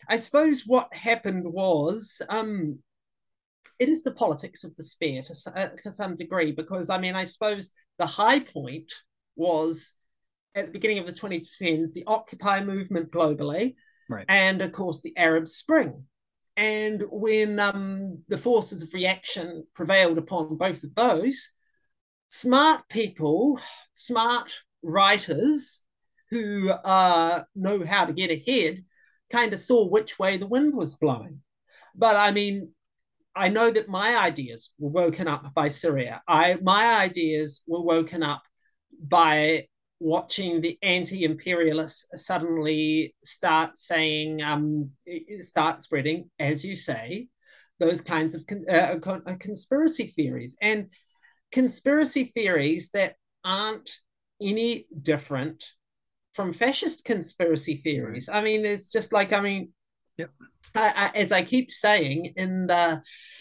I suppose what happened was um, it is the politics of despair to, uh, to some degree, because I mean, I suppose the high point was at the beginning of the twenty tens, the Occupy movement globally, right, and of course the Arab Spring. And when um, the forces of reaction prevailed upon both of those, smart people, smart writers who uh, know how to get ahead kind of saw which way the wind was blowing. But I mean, I know that my ideas were woken up by Syria. I my ideas were woken up by watching the anti-imperialists suddenly start saying, um, start spreading, as you say, those kinds of con- uh, conspiracy theories, and conspiracy theories that aren't any different from fascist conspiracy theories. Right. I mean, it's just like, I mean, yep. I, I, as I keep saying in the,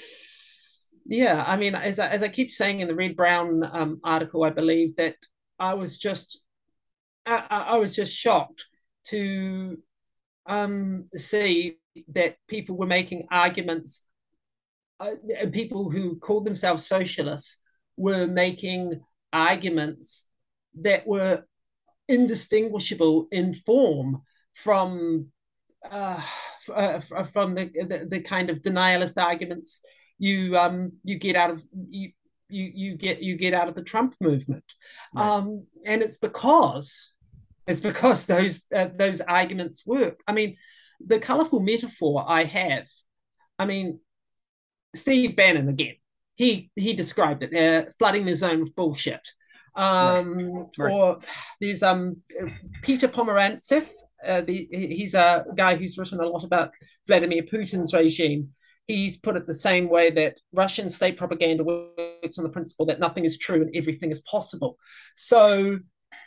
yeah, I mean, as I, as I keep saying in the Red Brown um, article, I believe that I was just, I, I was just shocked to um, see that people were making arguments, uh, people who called themselves socialists were making arguments that were indistinguishable in form from uh, uh, from the, the the kind of denialist arguments you um you get out of you you you get you get out of the Trump movement, right. um, and it's because it's because those uh, those arguments work. I mean, the colorful metaphor I have. I mean, Steve Bannon again. He he described it, uh, flooding the zone with bullshit. Um, right. Right. Or there's um Peter Pomerantsev. Uh, the, he's a guy who's written a lot about Vladimir Putin's regime. He's put it the same way that Russian state propaganda works on the principle that nothing is true and everything is possible. So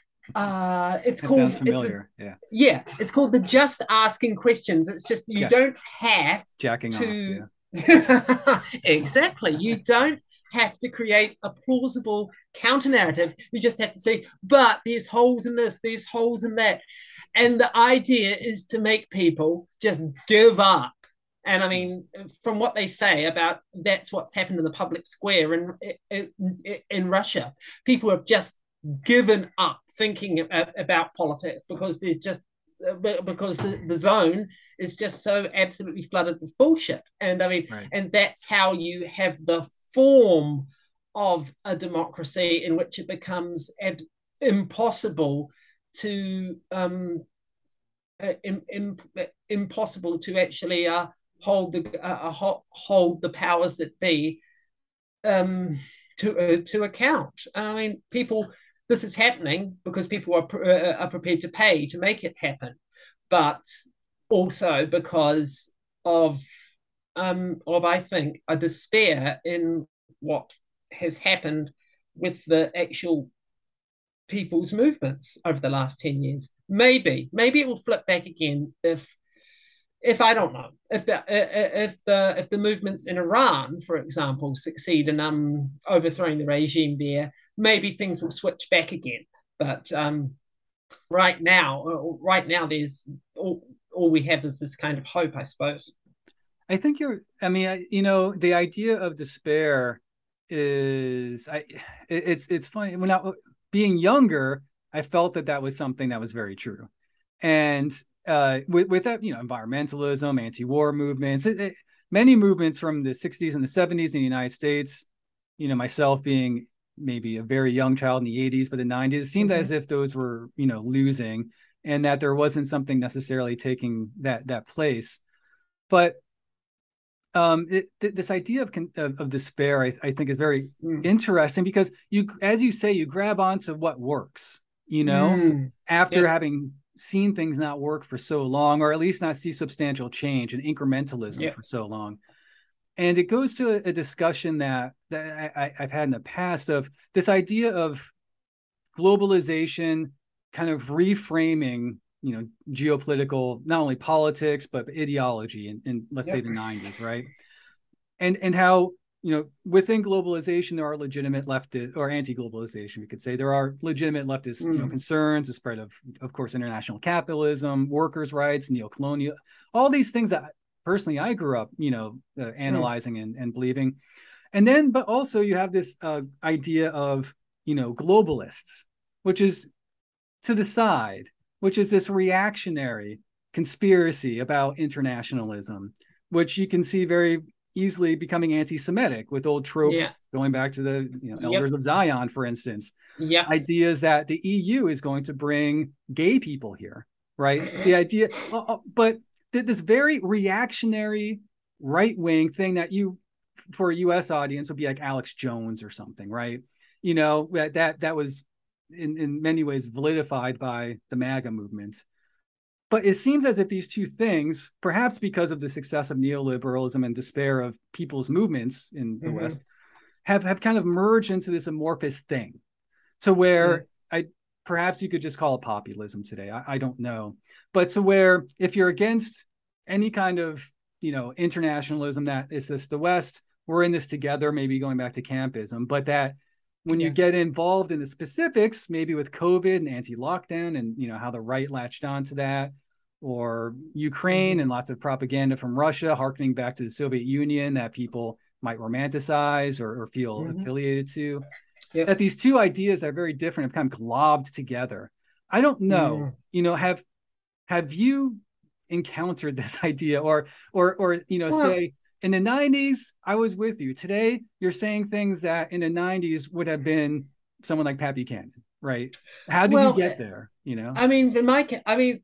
uh, it's that called. Sounds familiar. It's a, yeah. Yeah. It's called the just asking questions. It's just you yes. don't have jacking to. Off, yeah. Exactly. You don't have to create a plausible counter narrative. You just have to say, but there's holes in this, there's holes in that. And the idea is to make people just give up. And I mean, from what they say about that's what's happened in the public square in, in, in Russia, people have just given up thinking about politics because they're just because the, the zone is just so absolutely flooded with bullshit. And I mean, right. and that's how you have the form of a democracy in which it becomes ad- impossible to um, uh, im- im- impossible to actually uh, hold the uh, hold the powers that be um, to uh, to account. I mean, people. This is happening because people are pr- uh, are prepared to pay to make it happen, but also because of um, of I think a despair in what has happened with the actual people's movements over the last ten years. Maybe, maybe it will flip back again if, if I don't know, if the if the if the movements in Iran, for example, succeed in um overthrowing the regime there, maybe things will switch back again. But um, right now, right now, there's all, all we have is this kind of hope, I suppose. I think you're. I mean, I, you know, the idea of despair is. I. It, it's it's funny when I being younger, I felt that that was something that was very true, and uh, with with that, you know, environmentalism, anti-war movements, it, it, many movements from the sixties and the seventies in the United States. You know, myself being maybe a very young child in the eighties, but the nineties, it seemed mm-hmm. as if those were, you know, losing, and that there wasn't something necessarily taking that that place, but. Um, it, th- this idea of, of, of despair, I, I think, is very mm. interesting because you, as you say, you grab onto what works. You know, mm. after yeah. having seen things not work for so long, or at least not see substantial change and incrementalism yeah. for so long, and it goes to a, a discussion that that I, I've had in the past of this idea of globalization, kind of reframing. You know, geopolitical, not only politics, but ideology in, in let's yep. say the nineties, right? And and how you know, within globalization, there are legitimate leftist or anti-globalization, we could say. There are legitimate leftist, mm. you know, concerns, the spread of, of course, international capitalism, workers' rights, neo-colonial, all these things that personally I grew up, you know, uh, analyzing mm. and, and believing. And then, but also you have this uh, idea of, you know, globalists, which is to the side, which is this reactionary conspiracy about internationalism, which you can see very easily becoming anti-Semitic with old tropes yeah. going back to the you know, Elders yep. of Zion, for instance. Yeah. Ideas that the E U is going to bring gay people here, right? The idea, uh, but this very reactionary right-wing thing that you, for a U S audience, would be like Alex Jones or something, right? You know, that that, that was in, in many ways validified by the MAGA movement. But it seems as if these two things, perhaps because of the success of neoliberalism and despair of people's movements in the mm-hmm. West, have, have kind of merged into this amorphous thing to where mm-hmm. I perhaps you could just call it populism today. I, I don't know. But to where if you're against any kind of, you know, internationalism that is just the West, we're in this together, maybe going back to campism, but that when yeah. you get involved in the specifics, maybe with COVID and anti-lockdown and, you know, how the right latched onto that, or Ukraine mm-hmm. and lots of propaganda from Russia, harkening back to the Soviet Union that people might romanticize or, or feel mm-hmm. affiliated to, yep. that these two ideas that are very different have kind of globbed together. I don't know, mm. you know, have, have you encountered this idea or, or, or, you know, well, say, in the nineties, I was with you. Today, you're saying things that in the nineties would have been someone like Pat Buchanan, right? How did well, you get there? You know, I mean, in my, I mean,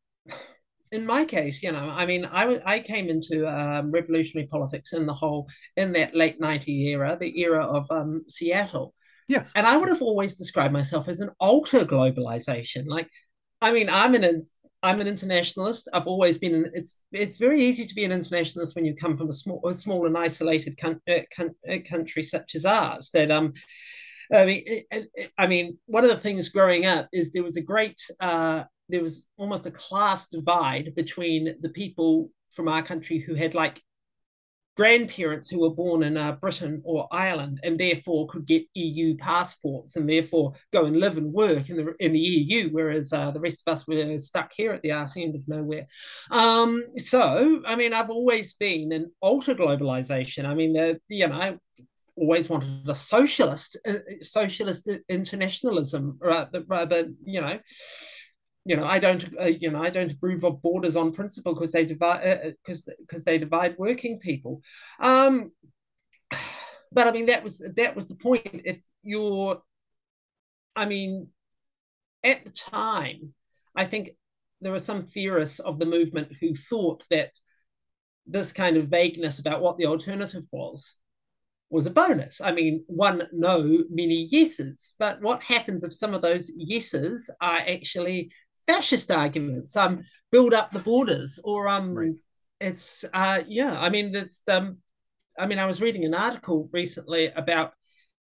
in my case, you know, I mean, I I came into um, revolutionary politics in the whole in that late nineties era, the era of um, Seattle. Yes, and I would have always described myself as an alter globalization. Like, I mean, I'm an I'm an internationalist. I've always been. An, it's it's very easy to be an internationalist when you come from a small, a small and isolated con, uh, con, uh, country such as ours. That um, I mean, it, it, I mean, one of the things growing up is there was a great, uh, there was almost a class divide between the people from our country who had like grandparents who were born in uh, Britain or Ireland and therefore could get E U passports and therefore go and live and work in the in the E U, whereas uh, the rest of us were stuck here at the arse end of nowhere. Um, so, I mean, I've always been an alter globalization. I mean, the, you know, I always wanted a socialist, uh, socialist internationalism, rather, rather you know. You know, I don't. Uh, you know, I don't approve of borders on principle because they divide because uh, because they divide working people. Um, but I mean, that was that was the point. If you're, I mean, at the time, I think there were some theorists of the movement who thought that this kind of vagueness about what the alternative was was a bonus. I mean, one no, many yeses. But what happens if some of those yeses are actually fascist arguments, um, build up the borders, or um, right. it's uh, yeah. I mean, it's um, I mean, I was reading an article recently about,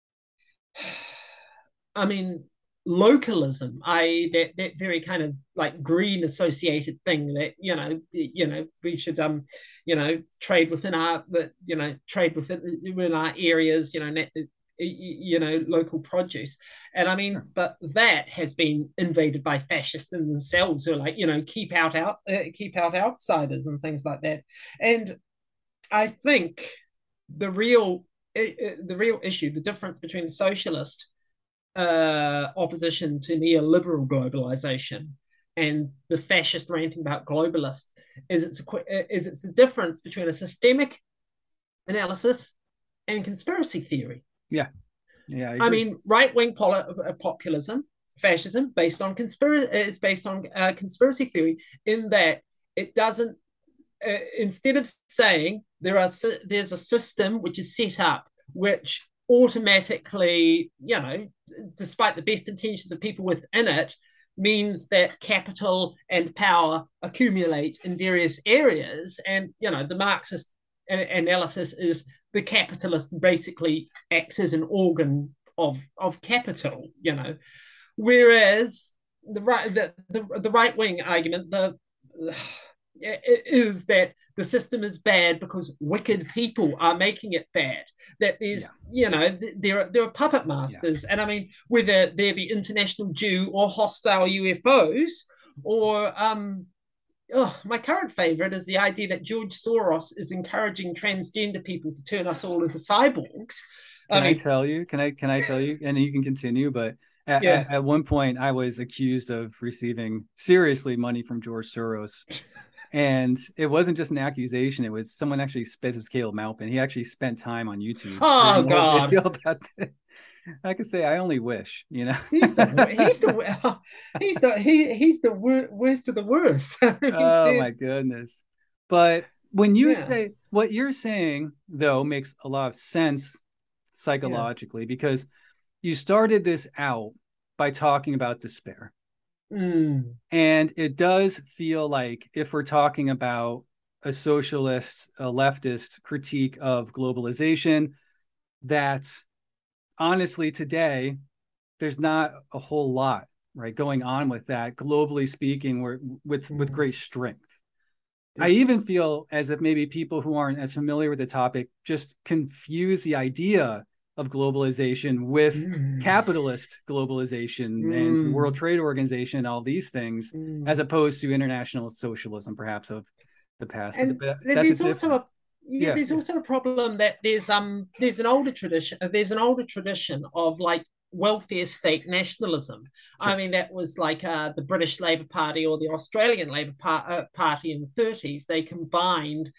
I mean, localism. I that that very kind of like green associated thing that you know, you know, we should um, you know, trade within our, but you know, trade within within our areas. You know, net, you know, local produce. And I mean, but that has been invaded by fascists in themselves who are like, you know, keep out, out uh, keep out outsiders and things like that. And I think the real uh, the real issue, the difference between the socialist uh, opposition to neoliberal globalization and the fascist ranting about globalists is it's a, is it's the difference between a systemic analysis and conspiracy theory. Yeah, yeah. I, I mean, right-wing pol- populism, fascism, based on conspiracy is based on uh, conspiracy theory. In that it doesn't. Uh, instead of saying there are there's a system which is set up which automatically, you know, despite the best intentions of people within it, means that capital and power accumulate in various areas, and you know, the Marxist analysis is the capitalist basically acts as an organ of of capital, you know, whereas the right the the, the right wing argument, the is that the system is bad because wicked people are making it bad. That there's, yeah. you know, there are, there are puppet masters. Yeah. And I mean, whether they're the international Jew or hostile U F Os or, um, oh, my current favorite is the idea that George Soros is encouraging transgender people to turn us all into cyborgs. Can I, mean, I tell you, can I, can I tell you, and you can continue, but at, yeah. at, at one point I was accused of receiving seriously money from George Soros. And it wasn't just an accusation. It was someone actually spent his Caleb Maupin. He actually spent time on YouTube. Oh God. About I could say, I only wish, you know, he's the, he's the, he's the, he, he's the worst of the worst. Oh my goodness. But when you yeah. say what you're saying though, makes a lot of sense psychologically, yeah. because you started this out by talking about despair. Mm. And it does feel like if we're talking about a socialist, a leftist critique of globalization, that honestly today, there's not a whole lot, right, going on with that, globally speaking, we're, with, mm. with great strength. Yeah. I even feel as if maybe people who aren't as familiar with the topic just confuse the idea of globalization with mm. capitalist globalization mm. and the World Trade Organization, all these things, mm. as opposed to international socialism, perhaps of the past. And but there's also a yeah, yeah, there's yeah. also a problem that there's um there's an older tradition there's an older tradition of like welfare state nationalism. Sure. I mean, that was like uh, the British Labour Party or the Australian Labour Par- uh, Party in the thirties. They combined.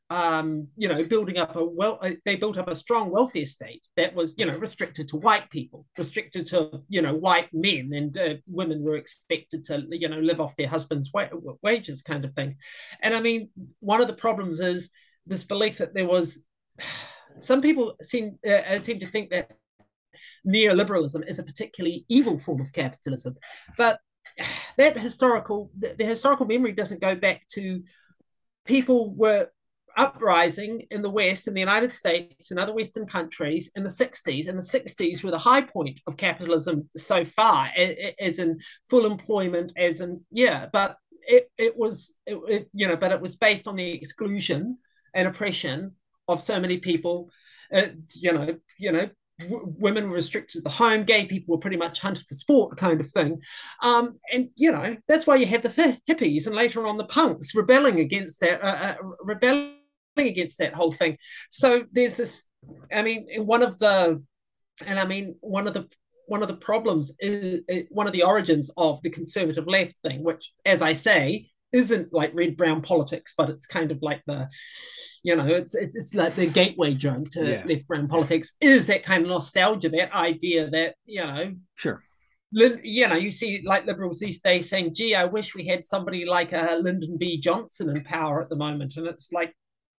Um, you know, building up a well, uh, they built up a strong welfare state that was, you know, restricted to white people, restricted to, you know, white men, and uh, women were expected to, you know, live off their husbands' wa- wages, kind of thing. And I mean, one of the problems is this belief that there was. Some people seem uh, seem to think that neoliberalism is a particularly evil form of capitalism, but that historical the, the historical memory doesn't go back to people were uprising in the West, in the United States and other Western countries in the sixties. And the sixties were the high point of capitalism so far, as in full employment, as in, yeah, but it, it was, it, it, you know, but it was based on the exclusion and oppression of so many people. Uh, you know, you know, w- women were restricted to the home, gay people were pretty much hunted for sport, kind of thing. Um, and, you know, that's why you have the hippies and later on the punks rebelling against that, uh, uh, rebelling against that whole thing. So there's this, I mean, one of the, and I mean, one of the, one of the problems is, is one of the origins of the conservative left thing, which, as I say, isn't like red brown politics, but it's kind of like the, you know, it's it's, it's like the gateway drug to yeah. left brown politics, is that kind of nostalgia, that idea that, you know, sure, you know, you see like liberals these days saying, gee, I wish we had somebody like a Lyndon B. Johnson in power at the moment. And it's like,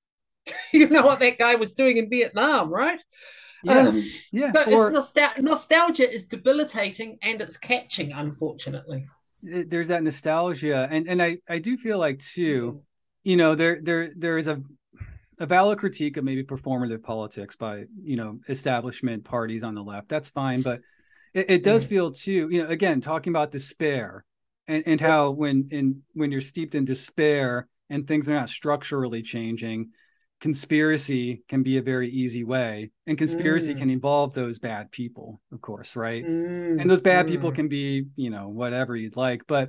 you know what that guy was doing in Vietnam, right? Yeah, um, yeah. So or, it's nostal- nostalgia is debilitating and it's catching, unfortunately. There's that nostalgia, and and I I do feel like too, mm-hmm. you know, there there there is a a valid critique of maybe performative politics by, you know, establishment parties on the left. That's fine, but it, it does mm-hmm. feel too, you know, again, talking about despair and and how when in when you're steeped in despair and things are not structurally changing, conspiracy can be a very easy way, and conspiracy mm. can involve those bad people, of course, right? Mm. And those bad mm. people can be, you know, whatever you'd like. But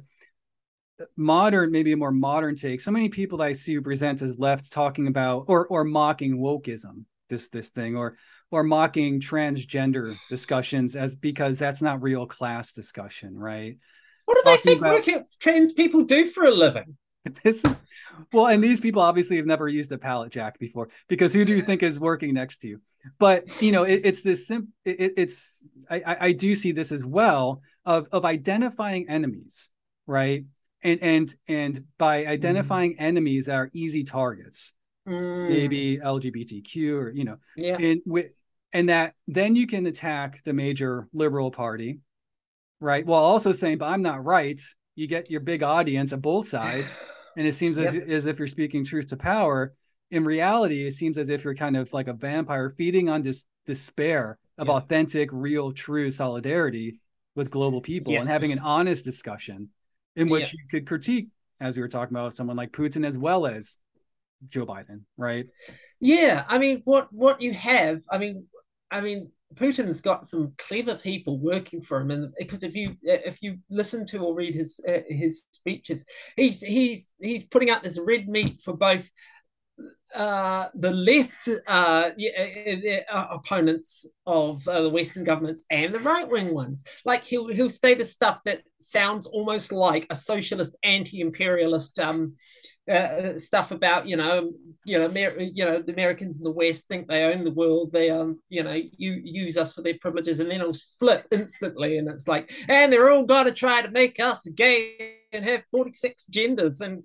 modern, maybe a more modern take, so many people that I see who present as left talking about or or mocking wokeism, this this thing, or or mocking transgender discussions as because that's not real class discussion, right? What do talking they think about, working, trans people do for a living? This is, well, and these people obviously have never used a pallet jack before, because who do you think is working next to you? But, you know, it, it's this simple, it, it's, I, I do see this as well of, of identifying enemies, right? And, and, and by identifying mm. enemies that are easy targets, mm. maybe L G B T Q or, you know, yeah. and, with, and that then you can attack the major liberal party, right? While also saying, but I'm not right. You get your big audience on both sides. And it seems as, yep. as if you're speaking truth to power. In reality, it seems as if you're kind of like a vampire feeding on this despair of yep. authentic, real, true solidarity with global people yep. and having an honest discussion in which yep. you could critique as we were talking about, someone like Putin as well as Joe Biden, right? Yeah, I mean, what what you have, I mean, I mean, Putin's got some clever people working for him, and because if you if you listen to or read his uh, his speeches, he's he's he's putting out this red meat for both uh, the left uh, uh, opponents of uh, the Western governments and the right wing ones. Like he'll he'll say the stuff that sounds almost like a socialist, anti-imperialist um, uh, stuff about you know you know Amer- you know the Americans in the West think they own the world. They um you know you use us for their privileges, and then it'll flip instantly, and it's like and they're all got to try to make us gay and have forty-six genders and.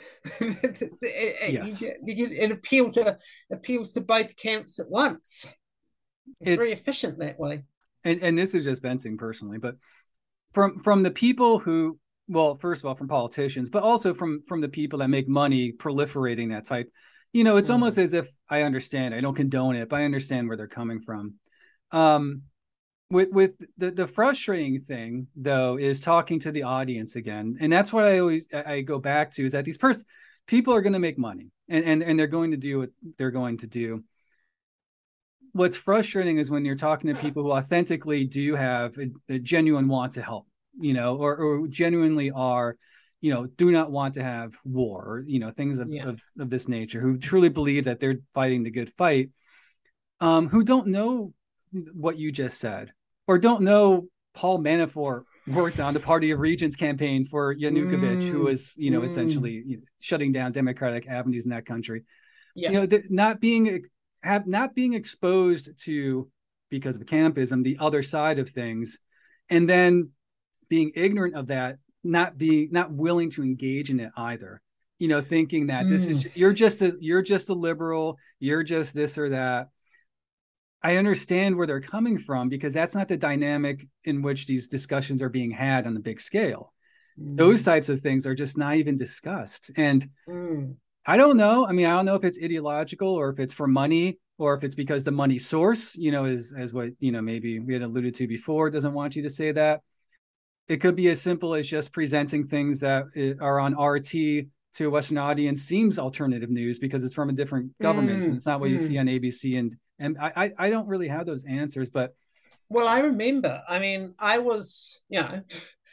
it, Yes. it, it appeal to appeals to both camps at once. It's, it's very efficient that way. And, and this is just venting personally, but from from the people who, well, first of all, from politicians, but also from from the people that make money proliferating that type, you know, it's mm. almost as if I understand. I don't condone it, but I understand where they're coming from. Um, With with the, the frustrating thing though is talking to the audience again, and that's what I always I go back to is that these pers- people are going to make money and, and and they're going to do what they're going to do. What's frustrating is when you're talking to people who authentically do have a, a genuine want to help, you know, or, or genuinely are, you know, do not want to have war, or, you know, things of, yeah. of, of this nature, who truly believe that they're fighting the good fight, um, who don't know what you just said. Or don't know Paul Manafort worked on the Party of Regions campaign for Yanukovych, mm, who was, you know, mm. essentially you know, shutting down democratic avenues in that country. Yeah. You know, the, not being have not being exposed to, because of campism, the other side of things, and then being ignorant of that, not being not willing to engage in it either. You know, thinking that mm. this is you're just a you're just a liberal, you're just this or that. I understand where they're coming from because that's not the dynamic in which these discussions are being had on the big scale. Mm. Those types of things are just not even discussed. And mm. I don't know. I mean, I don't know if it's ideological or if it's for money or if it's because the money source, you know, is as what, you know, maybe we had alluded to before, doesn't want you to say that. It could be as simple as just presenting things that are on R T to a Western audience seems alternative news because it's from a different government mm. and it's not what mm. you see on A B C and And I, I don't really have those answers, but. Well, I remember, I mean, I was, you know,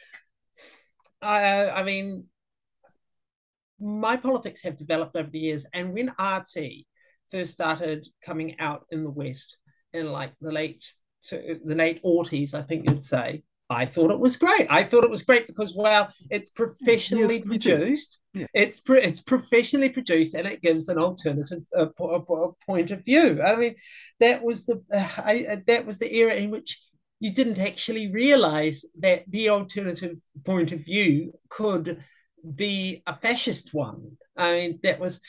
I, I mean, my politics have developed over the years. And when R T first started coming out in the West in like the late, the late aughties, I think you'd say, I thought it was great. I thought it was great because, well, it's professionally yes, produced. Yeah. It's pro- it's professionally produced, and it gives an alternative uh, po- po- point of view. I mean, that was the uh, I, uh, that was the era in which you didn't actually realize that the alternative point of view could be a fascist one. I mean, that was,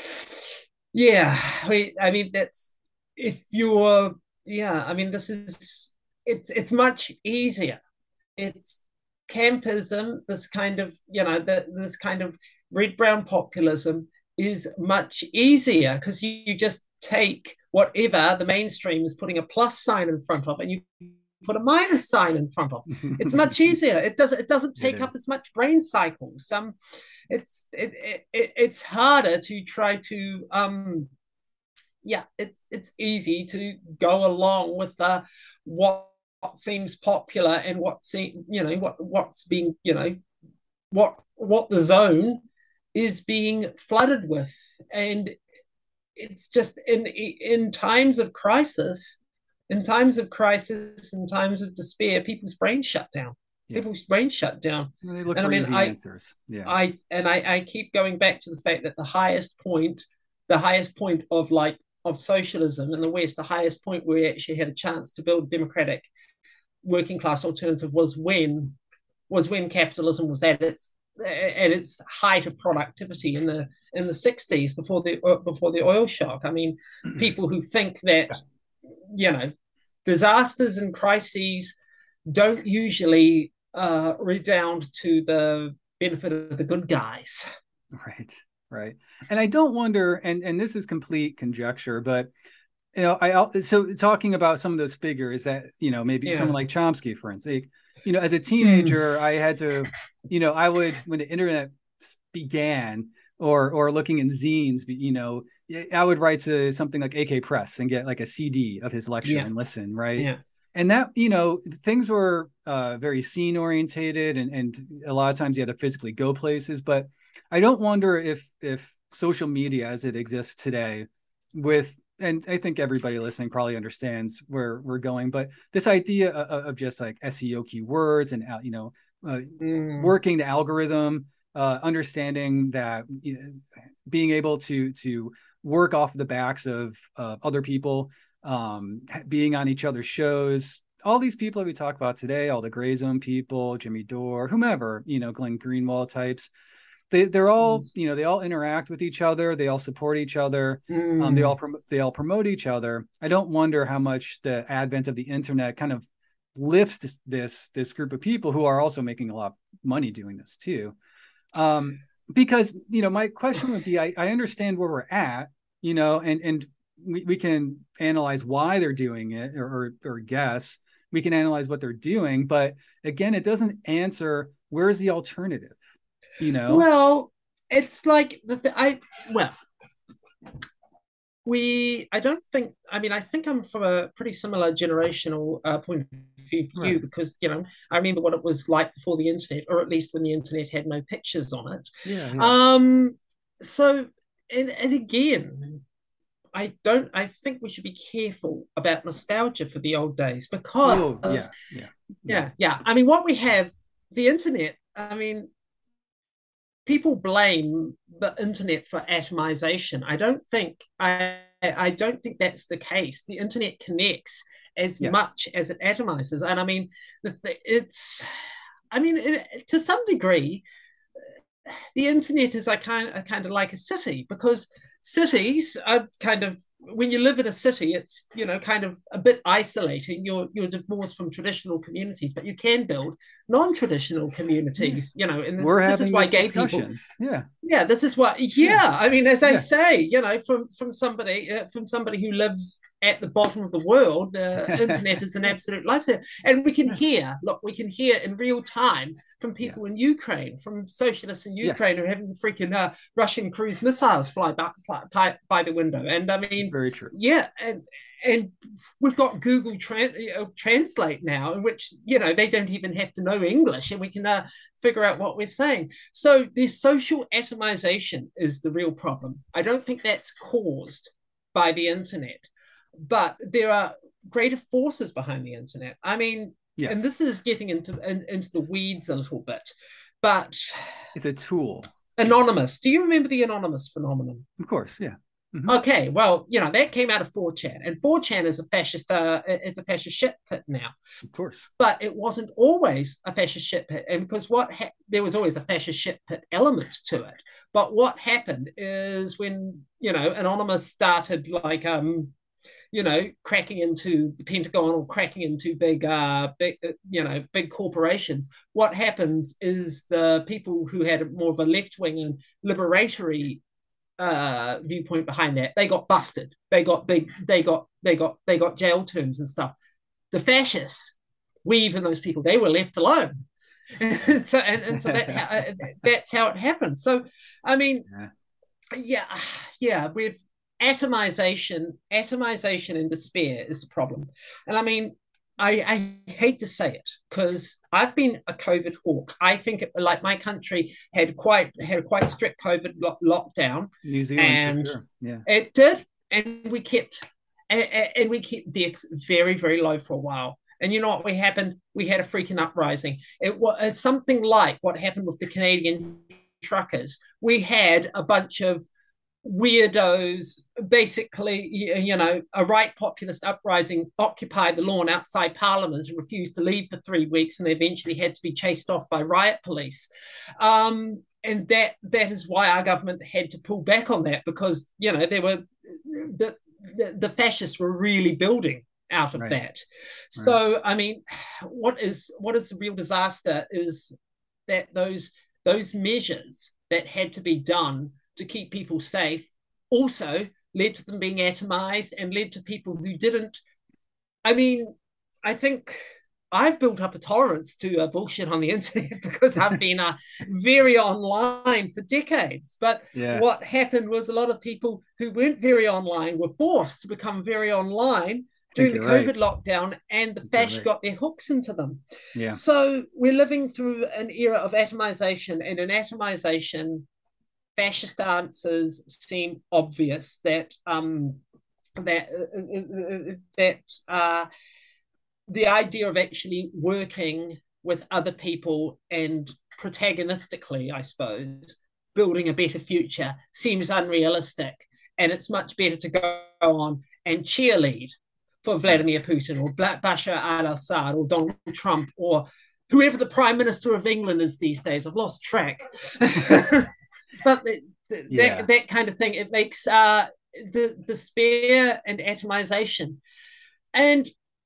yeah. I, I mean, that's if you're, yeah. I mean, this is it's it's much easier. It's campism, this kind of, you know, the, this kind of red-brown populism is much easier because you, you just take whatever the mainstream is putting a plus sign in front of and you put a minus sign in front of. It's much easier. It doesn't it doesn't take it up as much brain cycles. Um, it's it, it, it it's harder to try to um yeah, it's it's easy to go along with uh what what seems popular and what seem you know what what's being you know what what the zone is being flooded with, and it's just in in times of crisis in times of crisis in times of despair, people's brains shut down. Yeah. People's brains shut down. And they look and for I mean, easy I, answers. Yeah. I and I, I keep going back to the fact that the highest point, the highest point of like of socialism in the West, the highest point where we actually had a chance to build a democratic working class alternative was when was when capitalism was at its at its height of productivity in the in the sixties before the before the oil shock. I mean, people who think that you know disasters and crises don't usually uh, redound to the benefit of the good guys. Right, right. And I don't wonder, and and this is complete conjecture, but you know, I so talking about some of those figures that, you know, maybe yeah. someone like Chomsky, for instance, you know, as a teenager, mm. I had to, you know, I would, when the internet began, or or looking in zines, you know, I would write to something like A K Press and get like a C D of his lecture Yeah. and listen, right? Yeah. And that, you know, things were uh, very scene orientated, and, and a lot of times you had to physically go places. But I don't wonder if if social media as it exists today with, and I think everybody listening probably understands where we're going, but this idea of, of just like S E O keywords and, you know, uh, mm. working the algorithm, uh, understanding that, you know, being able to to work off the backs of uh, other people, um, being on each other's shows, all these people that we talk about today, all the Gray Zone people, Jimmy Dore, whomever, you know, Glenn Greenwald types, they, they're all, you know, they all interact with each other. They all support each other. Mm. Um, they all, prom- they all promote each other. I don't wonder how much the advent of the internet kind of lifts this, this, this group of people who are also making a lot of money doing this too. Um, because, you know, my question would be, I, I understand where we're at, you know, and, and we, we can analyze why they're doing it, or, or, or guess. We can analyze what they're doing, but again, it doesn't answer where's the alternative, you know? Well, it's like the th- I well, we I don't think I mean I think I'm from a pretty similar generational uh, point of view for you, right. Because, you know, I remember what it was like before the internet, or at least when the internet had no pictures on it. Yeah. yeah. Um. So, and and again, I don't. I think we should be careful about nostalgia for the old days, because oh, yeah, yeah, yeah, yeah, yeah. I mean, what we have, the internet. I mean, people blame the internet for atomization. I don't think. I I don't think that's the case. The internet connects as yes. much as it atomizes, and I mean, it's. I mean, it, to some degree, the internet is a kind, a kind of like a city, because cities are kind of, when you live in a city, it's, you know, kind of a bit isolating. You're you're divorced from traditional communities, but you can build non-traditional communities, yeah. you know, and this, We're this having is why this gay discussion. people, yeah, yeah, this is what, yeah, yeah. I mean, as I yeah. say, you know, from from somebody uh, from somebody who lives at the bottom of the world, the uh, internet is an absolute lifesaver. And we can yeah. hear, look, we can hear in real time from people yeah. in Ukraine, from socialists in Ukraine yes. who are having freaking uh, Russian cruise missiles fly by, fly by the window. And I mean, very true. Yeah, and and we've got Google Tran- you know, Translate now, in which, you know, they don't even have to know English, and we can uh, figure out what we're saying. So the social atomization is the real problem. I don't think that's caused by the internet, but there are greater forces behind the internet. I mean, yes. and this is getting into in, into the weeds a little bit, but it's a tool. Anonymous. Do you remember the Anonymous phenomenon? Of course, yeah. Mm-hmm. Okay, well, you know, that came out of four chan, and four chan is a fascist uh, is a fascist shit pit now. Of course, but it wasn't always a fascist shit pit, and because what ha- there was always a fascist shit pit element to it. But what happened is, when, you know, Anonymous started like um, you know, cracking into the Pentagon, or cracking into big uh, big you know big corporations, what happens is the people who had more of a left wing and liberatory Uh, viewpoint behind that, they got busted. They got big. They got they got they got jail terms and stuff. The fascists, we and those people, they were left alone. and so and, and so that that's how it happened. So, I mean, yeah, yeah, yeah with atomization, atomization and despair is the problem. And I mean, I, I hate to say it, because I've been a COVID hawk. I think it, like my country had quite had a quite strict COVID lo- lockdown. New Zealand, and for sure. Yeah, it did, and we kept and, and we kept deaths very very low for a while. And you know what we happened? We had a freaking uprising. It was something like what happened with the Canadian truckers. We had a bunch of weirdos, basically, you know, a right populist uprising occupied the lawn outside Parliament and refused to leave for three weeks, and they eventually had to be chased off by riot police. Um, and that that is why our government had to pull back on that, because, you know, there were the the, the fascists were really building out of right. that. So, right. I mean, what is what is the real disaster is that those those measures that had to be done to keep people safe also led to them being atomized, and led to people who didn't. I mean, I think I've built up a tolerance to uh, bullshit on the internet because I've been uh, very online for decades. But Yeah. what happened was a lot of people who weren't very online were forced to become very online during the COVID right. lockdown, and the fash right. got their hooks into them. Yeah. So we're living through an era of atomization, and in atomization, fascist answers seem obvious. That um, that uh, that uh, the idea of actually working with other people and protagonistically, I suppose, building a better future seems unrealistic, and it's much better to go on and cheerlead for Vladimir Putin or Bashar al-Assad or Donald Trump or whoever the Prime Minister of England is these days. I've lost track. But the, the, yeah. that, that kind of thing, it makes uh, the despair and atomization. And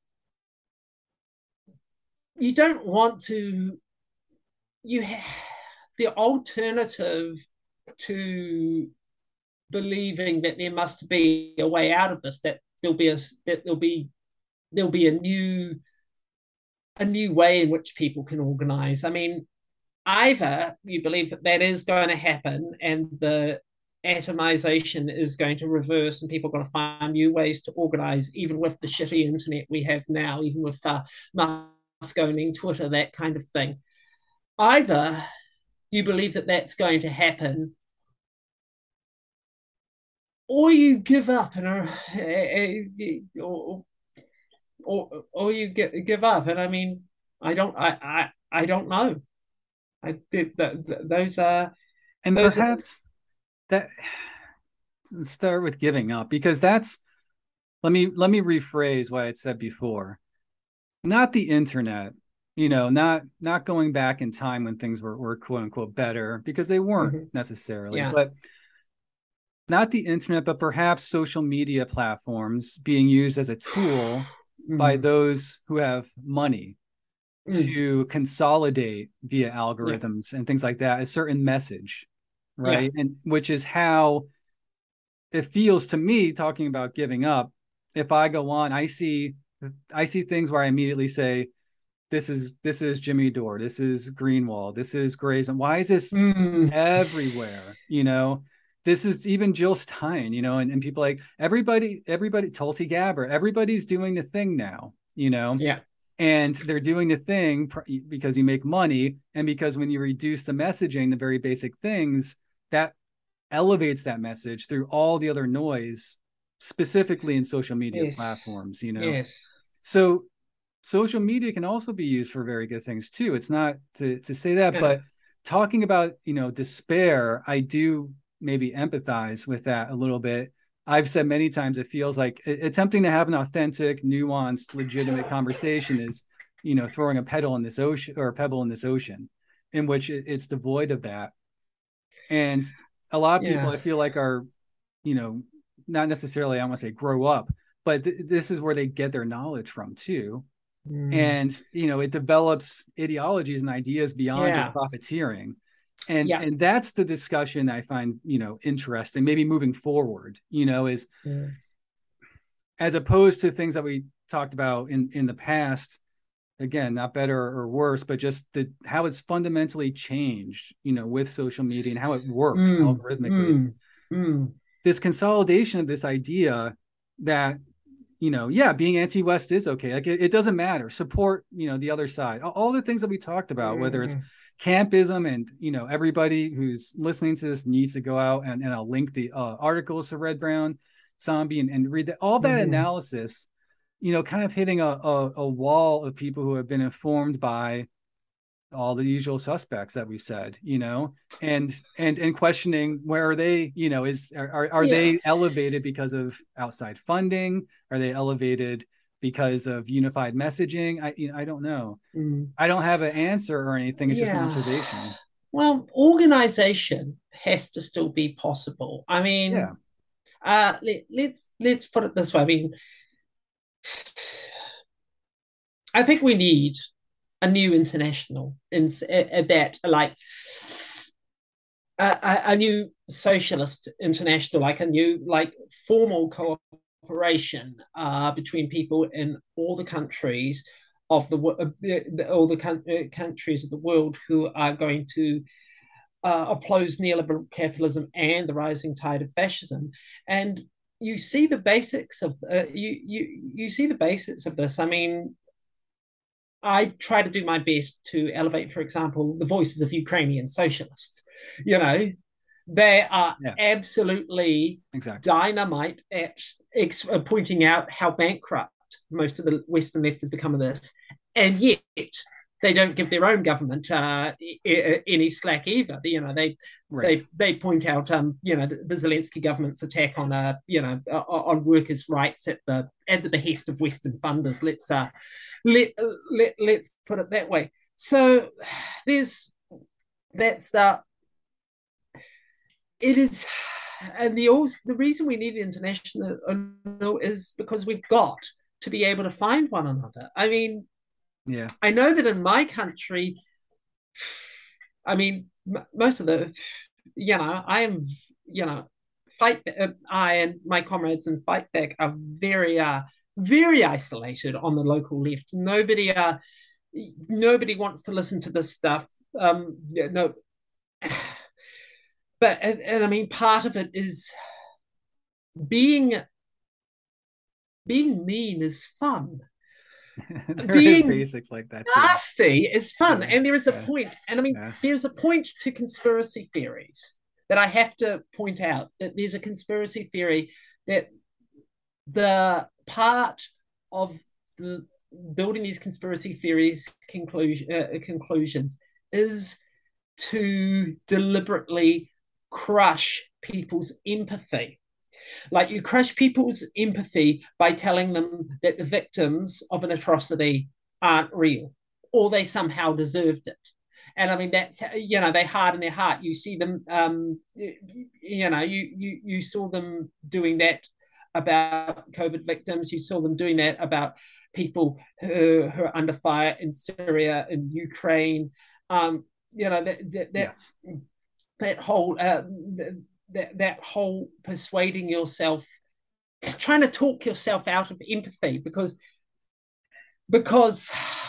you don't want to, you have the alternative to believing that there must be a way out of this, that there'll be a, that there'll be, there'll be a new, a new way in which people can organize. I mean, either you believe that that is going to happen and the atomization is going to reverse and people are going to find new ways to organize, even with the shitty internet we have now, even with uh, Musk owning Twitter, that kind of thing. Either you believe that that's going to happen, or you give up and are, or, or, or you give, give up. And I mean, I don't, I, I, I don't know. I did that. Those are, and those perhaps are, that start with giving up, because that's, let me let me rephrase what I had said before. Not the internet, you know, not not going back in time when things were, were quote unquote better, because they weren't mm-hmm. necessarily, yeah. but not the internet, but perhaps social media platforms being used as a tool mm-hmm. by those who have money to consolidate via algorithms yeah. and things like that, a certain message, right? Yeah. And which is how it feels to me, talking about giving up. If I go on, I see, I see things where I immediately say, this is, this is Jimmy Dore, this is Greenwald, this is Grayson. Why is this mm. everywhere? You know, this is even Jill Stein, you know, and, and people like everybody, everybody, Tulsi Gabbard, everybody's doing the thing now, you know? Yeah. And they're doing the thing because you make money, and because when you reduce the messaging, the very basic things, that elevates that message through all the other noise, specifically in social media yes. platforms, you know? Yes. So social media can also be used for very good things too. It's not to, to say that, yeah. but talking about, you know, despair, I do maybe empathize with that a little bit. I've said many times, it feels like attempting to have an authentic, nuanced, legitimate conversation is, you know, throwing a pedal in this ocean or a pebble in this ocean, in which it's devoid of that. And a lot of people, yeah. I feel like, are, you know, not necessarily, I want to say grow up, but th- this is where they get their knowledge from too. Mm. And, you know, it develops ideologies and ideas beyond yeah. just profiteering. And yeah. and that's the discussion I find, you know, interesting, maybe moving forward, you know, is yeah. as opposed to things that we talked about in, in the past, again, not better or worse, but just the how it's fundamentally changed, you know, with social media and how it works mm. algorithmically. Mm. Mm. This consolidation of this idea that, you know, yeah, being anti-West is okay. Like it, it doesn't matter. Support, you know, the other side. All, all the things that we talked about, mm. whether it's campism, and, you know, everybody who's listening to this needs to go out and, and I'll link the uh, articles to Red Brown Zombie and, and read that, all that mm-hmm. analysis, you know, kind of hitting a, a, a wall of people who have been informed by all the usual suspects that we said, you know, and, and, and questioning where are they, you know, is, are, are yeah. they elevated because of outside funding? Are they elevated because of unified messaging? I, you know, I don't know. Mm. I don't have an answer or anything. It's yeah. just an observation. Well, organization has to still be possible. I mean, yeah. uh, let, let's let's put it this way. I mean, I think we need a new international in a, a that like a, a new socialist international, like a new like formal cooperation uh, between people in all the countries of the, uh, the all the con- uh, countries of the world who are going to uh, oppose neoliberal capitalism and the rising tide of fascism. And you see the basics of uh, you you you see the basics of this. I mean, I try to do my best to elevate, for example, the voices of Ukrainian socialists. You know, they are Yeah, absolutely exactly. dynamite at ex- uh, pointing out how bankrupt most of the Western left has become of this, and yet they don't give their own government uh, any slack either. You know, they Right. they they point out, um, you know, the Zelensky government's attack on, uh, you know, on workers' rights at the at the behest of Western funders. Let's uh, let let let's put it that way. So there's that's the it is, and the also the reason we need international is because we've got to be able to find one another. I mean, Yeah. I know that in my country, I mean, m- most of the, you know, I am, you know, fight. Uh, I and my comrades in Fight Back are very, uh, very isolated on the local left. Nobody, uh, nobody wants to listen to this stuff. Um, no, but and, and I mean, part of it is being being mean is fun. There is Being basics like that too. nasty is fun, Yeah, and there is a yeah, point. And I mean, yeah. there's a point to conspiracy theories that I have to point out. That there's a conspiracy theory that the part of the building these conspiracy theories conclusion uh, conclusions is to deliberately crush people's empathy. Like, you crush people's empathy by telling them that the victims of an atrocity aren't real or they somehow deserved it. And I mean, that's, you know, they harden their heart. You see them, um, you know, you, you, you saw them doing that about COVID victims. You saw them doing that about people who, who are under fire in Syria and Ukraine. Um, you know, that, that, that, Yes. that whole, uh, that, that whole persuading yourself, trying to talk yourself out of empathy, because because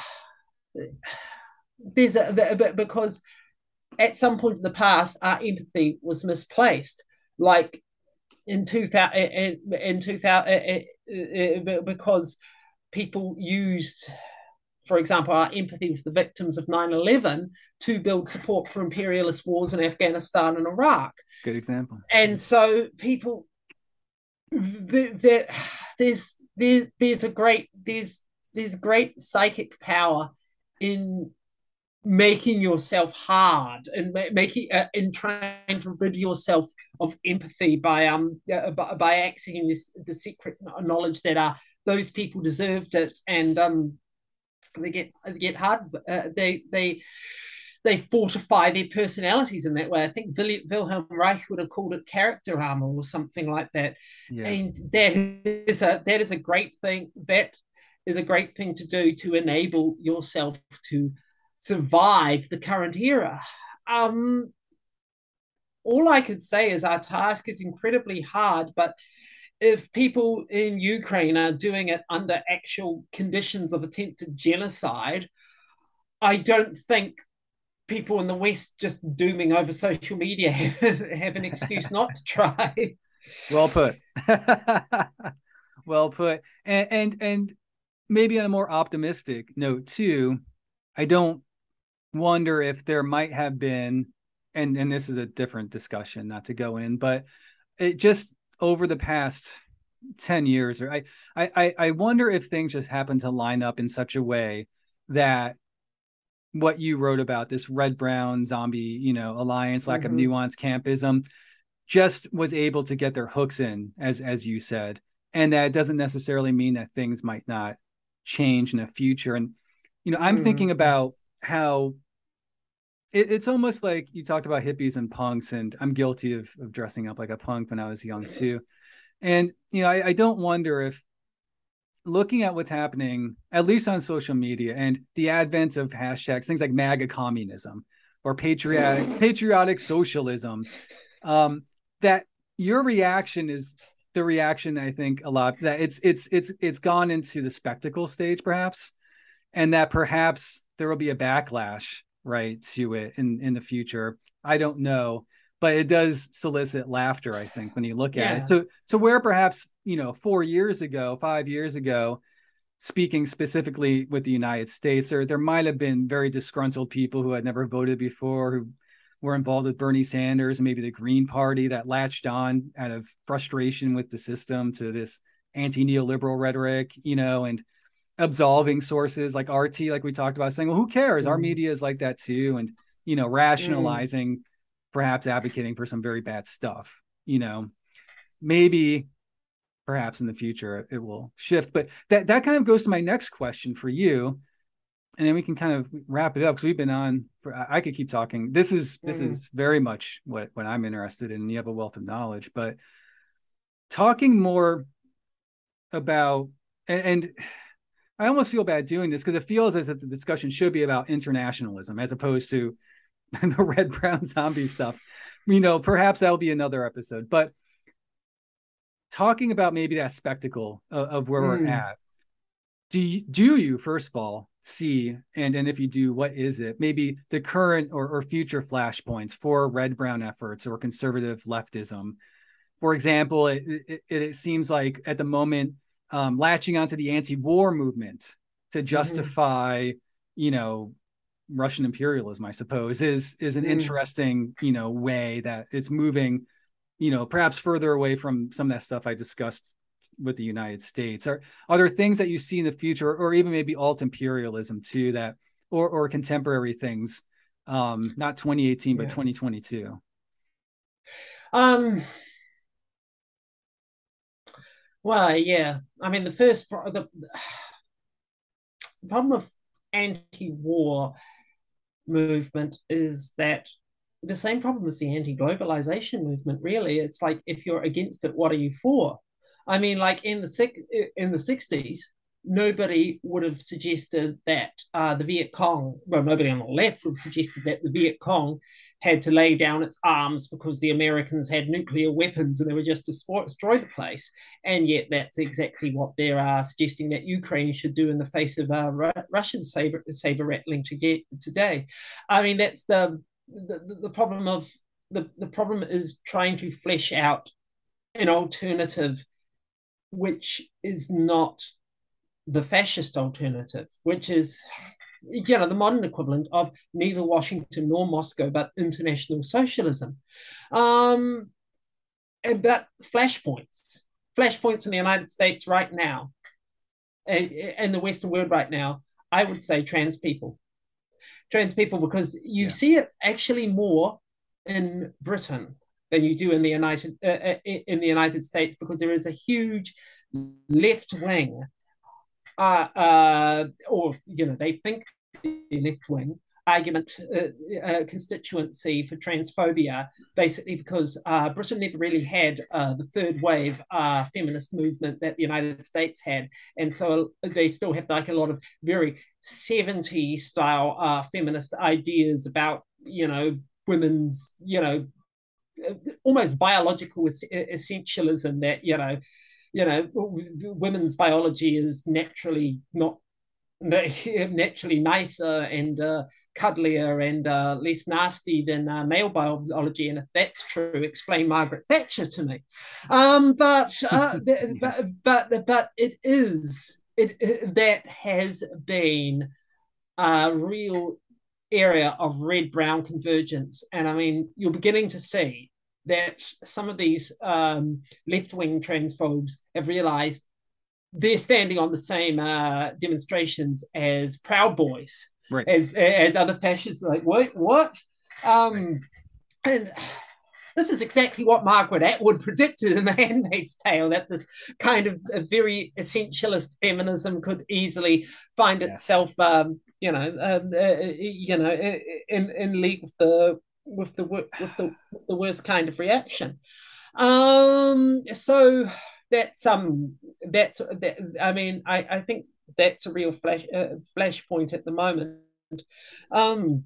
there's a because at some point in the past our empathy was misplaced, like in two thousand in, in two thousand, because people used, for example, our empathy with the victims of nine eleven to build support for imperialist wars in Afghanistan and Iraq. Good example. And so people, there, there's there, there's a great there's there's great psychic power in making yourself hard and making uh, in trying to rid yourself of empathy by um uh, by, by accessing this the secret knowledge that uh those people deserved it, and um they get they get hard uh, they they they fortify their personalities in that way. I think Wilhelm Reich would have called it character armor or something like that. Yeah. And that is a that is a great thing. That is a great thing to do to enable yourself to survive the current era. Um, all I could say is our task is incredibly hard, but if people in Ukraine are doing it under actual conditions of attempted genocide, I don't think people in the West just dooming over social media have, have an excuse not to try. Well put. Well put. And, and and maybe on a more optimistic note too, I don't wonder if there might have been, and and this is a different discussion, not to go in, but it just over the past ten years, or I I I wonder if things just happen to line up in such a way that what you wrote about, this red brown zombie, you know, alliance, lack mm-hmm. of nuance, campism, just was able to get their hooks in, as as you said, and that doesn't necessarily mean that things might not change in the future. And you know, I'm mm-hmm. thinking about how it, it's almost like you talked about hippies and punks, and I'm guilty of, of dressing up like a punk when I was young too. And you know, I, I don't wonder if, looking at what's happening, at least on social media, and the advent of hashtags, things like MAGA communism or patriotic patriotic socialism, um, that your reaction is the reaction that I think a lot that it's it's it's it's gone into the spectacle stage, perhaps, and that perhaps there will be a backlash, right, to it in in the future. I don't know, but it does solicit laughter, I think, when you look at Yeah. it. So so where perhaps, you know, four years ago, five years ago, speaking specifically with the United States, or there might have been very disgruntled people who had never voted before, who were involved with Bernie Sanders and maybe the Green Party, that latched on out of frustration with the system to this anti-neoliberal rhetoric, you know, and absolving sources like R T, like we talked about, saying, well, who cares? Mm. Our media is like that too. And, you know, rationalizing, mm. perhaps advocating for some very bad stuff, you know, maybe perhaps in the future it will shift. But that, that kind of goes to my next question for you. And then we can kind of wrap it up, because we've been on for, I could keep talking. This is, this mm-hmm. is very much what, what I'm interested in. You have a wealth of knowledge, but talking more about, and, and I almost feel bad doing this, because it feels as if the discussion should be about internationalism as opposed to the red, brown zombie stuff. You know, perhaps that'll be another episode, but talking about maybe that spectacle of, of where mm. we're at. Do you, do you, first of all, see, and, and if you do, what is it? Maybe the current or, or future flashpoints for red, brown efforts or conservative leftism. For example, it, it, it seems like at the moment, um, latching onto the anti-war movement to justify, mm-hmm. you know, Russian imperialism, I suppose, is is an mm. interesting, you know, way that it's moving, you know, perhaps further away from some of that stuff I discussed with the United States. Are, are there things that you see in the future, or even maybe alt imperialism too, that, or, or contemporary things, um, not twenty eighteen, yeah. but twenty twenty-two? Um, well, yeah, I mean, the first, the, the problem of anti-war movement is that the same problem as the anti-globalization movement, really. It's like, if you're against it, what are you for? I mean, like in the in the sixties, nobody would have suggested that uh, the Viet Cong, well, nobody on the left would have suggested that the Viet Cong had to lay down its arms because the Americans had nuclear weapons and they were just to destroy the place. And yet that's exactly what they're uh, suggesting that Ukraine should do in the face of uh, Russian saber, saber rattling to get today. I mean, that's the the, the problem of, the, the problem is trying to flesh out an alternative which is not the fascist alternative, which is, you know, the modern equivalent of neither Washington nor Moscow, but international socialism. Um, and but flashpoints, flashpoints in the United States right now, and, and the Western world right now, I would say trans people. Trans people, because you yeah. see it actually more in Britain than you do in the United uh, in the United States, because there is a huge left wing, uh, uh, or you know, they think the left wing argument uh, uh, constituency for transphobia, basically because uh, Britain never really had uh, the third wave uh, feminist movement that the United States had, and so they still have like a lot of very seventies style uh, feminist ideas about, you know, women's, you know, almost biological essentialism, that, you know, you know, women's biology is naturally not naturally nicer and uh, cuddlier and uh, less nasty than uh, male biology. And if that's true, explain Margaret Thatcher to me. Um, but, uh, yes. but but but it is it, it that has been a real area of red-brown convergence, and I mean, you're beginning to see that some of these um, left-wing transphobes have realized they're standing on the same uh, demonstrations as Proud Boys, right. as as other fascists. Like, what? What? Um, right. And this is exactly what Margaret Atwood predicted in The Handmaid's Tale, that this kind of a very essentialist feminism could easily find yes. itself, um, you know, um, uh, you know, in in league with the with the with the with the worst kind of reaction. Um, so. That's um that's that, I mean, I, I think that's a real flash uh, flashpoint at the moment. Um,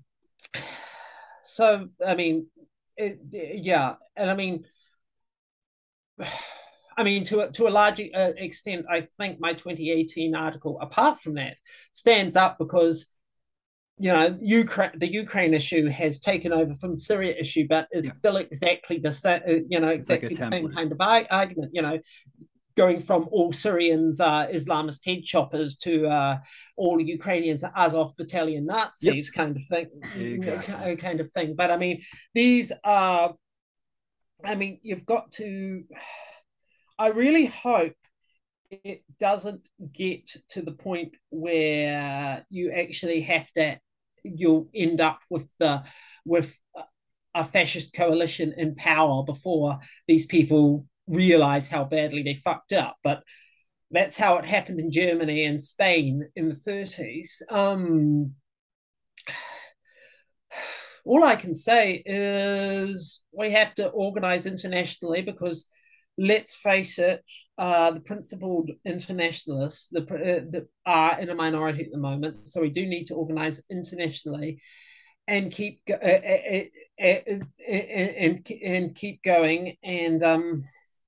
so I mean, it, yeah, and I mean, I mean, to a, to a large uh, extent, I think my twenty eighteen article, apart from that, stands up because, you know, Ukraine, the Ukraine issue has taken over from the Syria issue, but is Yeah. still exactly the same, uh, you know, exactly like the same kind of argument, you know, going from all Syrians uh, Islamist head choppers to uh, all Ukrainians Azov battalion Nazis, yep. kind of thing, exactly. kind of thing. But I mean, these are, I mean, you've got to, I really hope it doesn't get to the point where you actually have to, you'll end up with the, with a fascist coalition in power before these people realize how badly they fucked up. But that's how it happened in Germany and Spain in the thirties. Um, all I can say is we have to organize internationally because, let's face it, uh, the principled internationalists the, uh, the, are in a minority at the moment. So we do need to organize internationally and keep uh, uh, uh, uh, and and keep going. And um,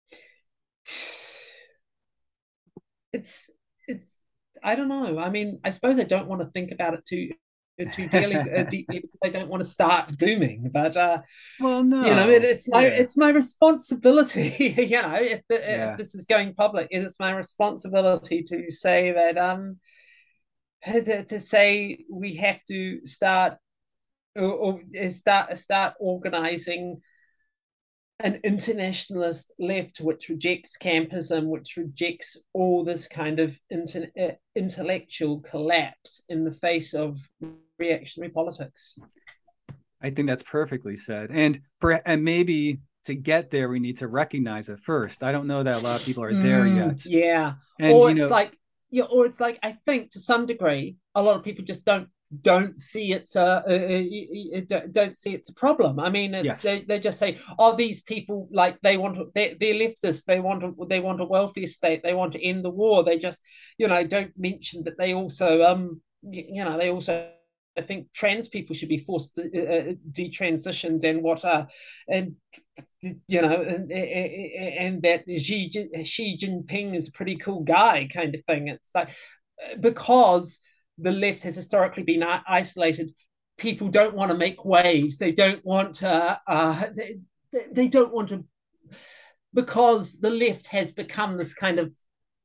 it's it's I don't know. I mean, I suppose I don't want to think about it too too dearly, uh, deeply because I don't want to start dooming. But uh, well, no, you know, it, it's my yeah. it's my responsibility. You know, if, the, yeah. if this is going public, it is my responsibility to say that um to, to say we have to start or, or start start organizing an internationalist left which rejects campism, which rejects all this kind of inter, uh, intellectual collapse in the face of reactionary politics. I think that's perfectly said. And and maybe to get there, we need to recognize it first. I don't know that a lot of people are there mm, yet. Yeah. And, or you it's know, like, yeah, or it's like, I think to some degree, a lot of people just don't don't see it's a uh, uh, don't see it's a problem. I mean, it's, yes. they, they just say, oh, these people, like, they want to, they're, they're leftists, they want to, they want a welfare state, they want to end the war. They just, you know, don't mention that they also, um, you know, they also, I think trans people should be forced to, uh, detransitioned, and what, uh, and you know, and, and that Xi, Xi Jinping is a pretty cool guy, kind of thing. It's like, because the left has historically been isolated, people don't want to make waves. They don't want to. Uh, they, they don't want to, because the left has become this kind of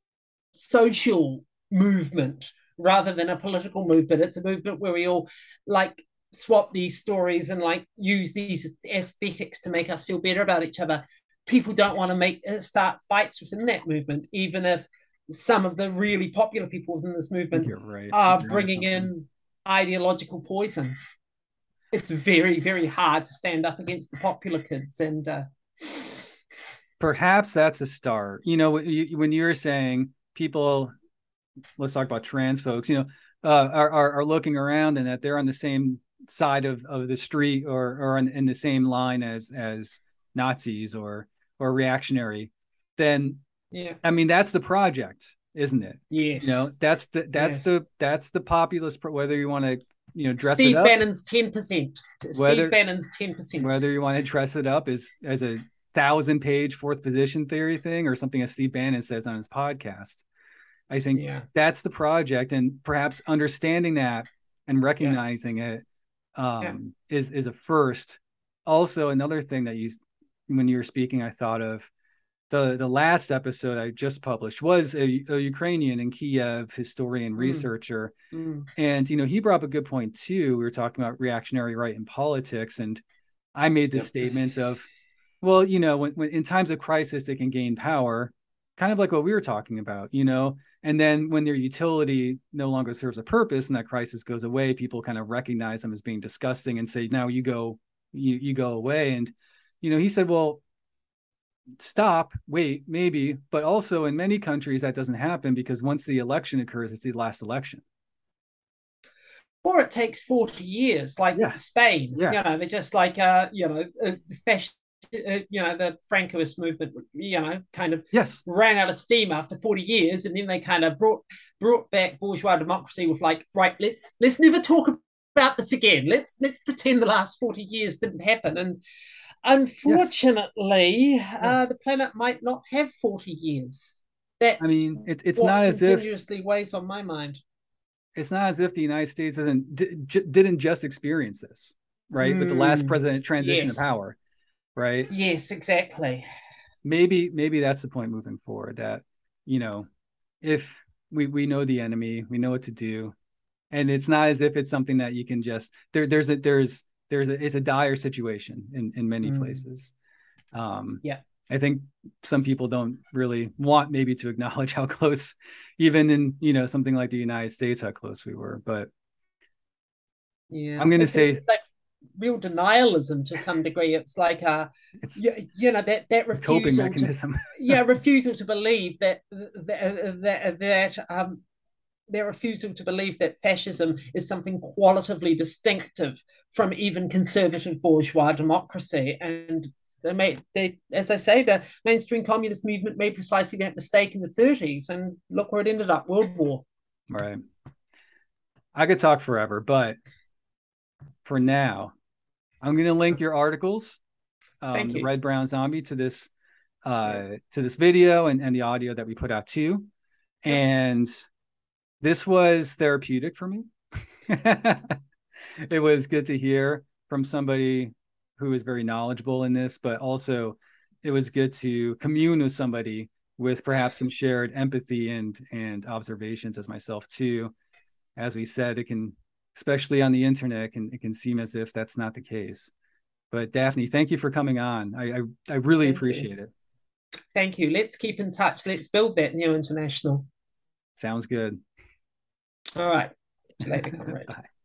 social movement rather than a political movement. It's a movement where we all like swap these stories and like use these aesthetics to make us feel better about each other. People don't want to make start fights within that movement, even if some of the really popular people within this movement right. are you're bringing in ideological poison. It's very, very hard to stand up against the popular kids. And uh, perhaps that's a start. You know, when you're saying people, let's talk about trans folks, you know, uh, are, are, are looking around and that they're on the same side of, of the street or, or in, in the same line as, as Nazis or, or reactionary, then, yeah, I mean, that's the project, isn't it? Yes. You know, that's the, that's yes. the, that's the populist, whether you want to, you know, dress Steve it up. Bannon's ten percent. Whether, Steve Bannon's ten percent. Whether you want to dress it up as, as a thousand page fourth position theory thing or something as Steve Bannon says on his podcast. I think yeah. that's the project, and perhaps understanding that and recognizing yeah. it um, yeah. is, is a first. Also, another thing that you, when you were speaking, I thought of the, the last episode I just published was a, a Ukrainian in Kiev historian, mm. researcher. Mm. And, you know, he brought up a good point too. We were talking about reactionary right in politics. And I made this yep. statement of, well, you know, when, when in times of crisis, they can gain power, kind of like what we were talking about, you know, and then when their utility no longer serves a purpose and that crisis goes away, people kind of recognize them as being disgusting and say, now you go, you, you go away. And, you know, he said, well, stop, wait, maybe, but also in many countries that doesn't happen because once the election occurs, it's the last election. Or it takes forty years, like yeah. Spain, yeah. you know, they're just like, uh, you know, uh, fascist, uh, you know, the Francoist movement, you know, kind of yes. ran out of steam after forty years. And then they kind of brought, brought back bourgeois democracy with like, right, let's, let's never talk about this again. Let's, let's pretend the last forty years didn't happen. And, Unfortunately, yes. uh, Yes. the planet might not have forty years. That's I mean, it, it's what not as if continuously weighs on my mind. it's not as if the United States doesn't didn't just experience this, right? With the last Mm, president transition of yes. power, right? Yes, exactly. Maybe maybe that's the point moving forward, that, you know, if we we know the enemy, we know what to do, and it's not as if it's something that you can just there there's a there's there's a it's a dire situation in in many Mm. places. Um, yeah. I think some people don't really want maybe to acknowledge how close, even in, you know, something like the United States, how close we were. But yeah, I'm going to it's, say it's like real denialism to some degree. It's like uh it's you, you know that that a coping refusal to mechanism. yeah refusal to believe that that that, that um their refusal to believe that fascism is something qualitatively distinctive from even conservative bourgeois democracy. And they made they as I say, the mainstream communist movement made precisely that mistake in the thirties, and look where it ended up: World War. Right. I could talk forever, but for now, I'm going to link your articles, um, Thank the you. Red Brown Zombie, to this uh, to this video and, and the audio that we put out too. Sure. And this was therapeutic for me. It was good to hear from somebody who is very knowledgeable in this, but also it was good to commune with somebody with perhaps some shared empathy and and observations as myself too. As we said, it can, especially on the internet, it can, it can seem as if that's not the case. But Daphne, thank you for coming on. I I, I really Thank appreciate you. it. Thank you. Let's keep in touch. Let's build that new international. Sounds good. All right. See you later, comrade. Bye.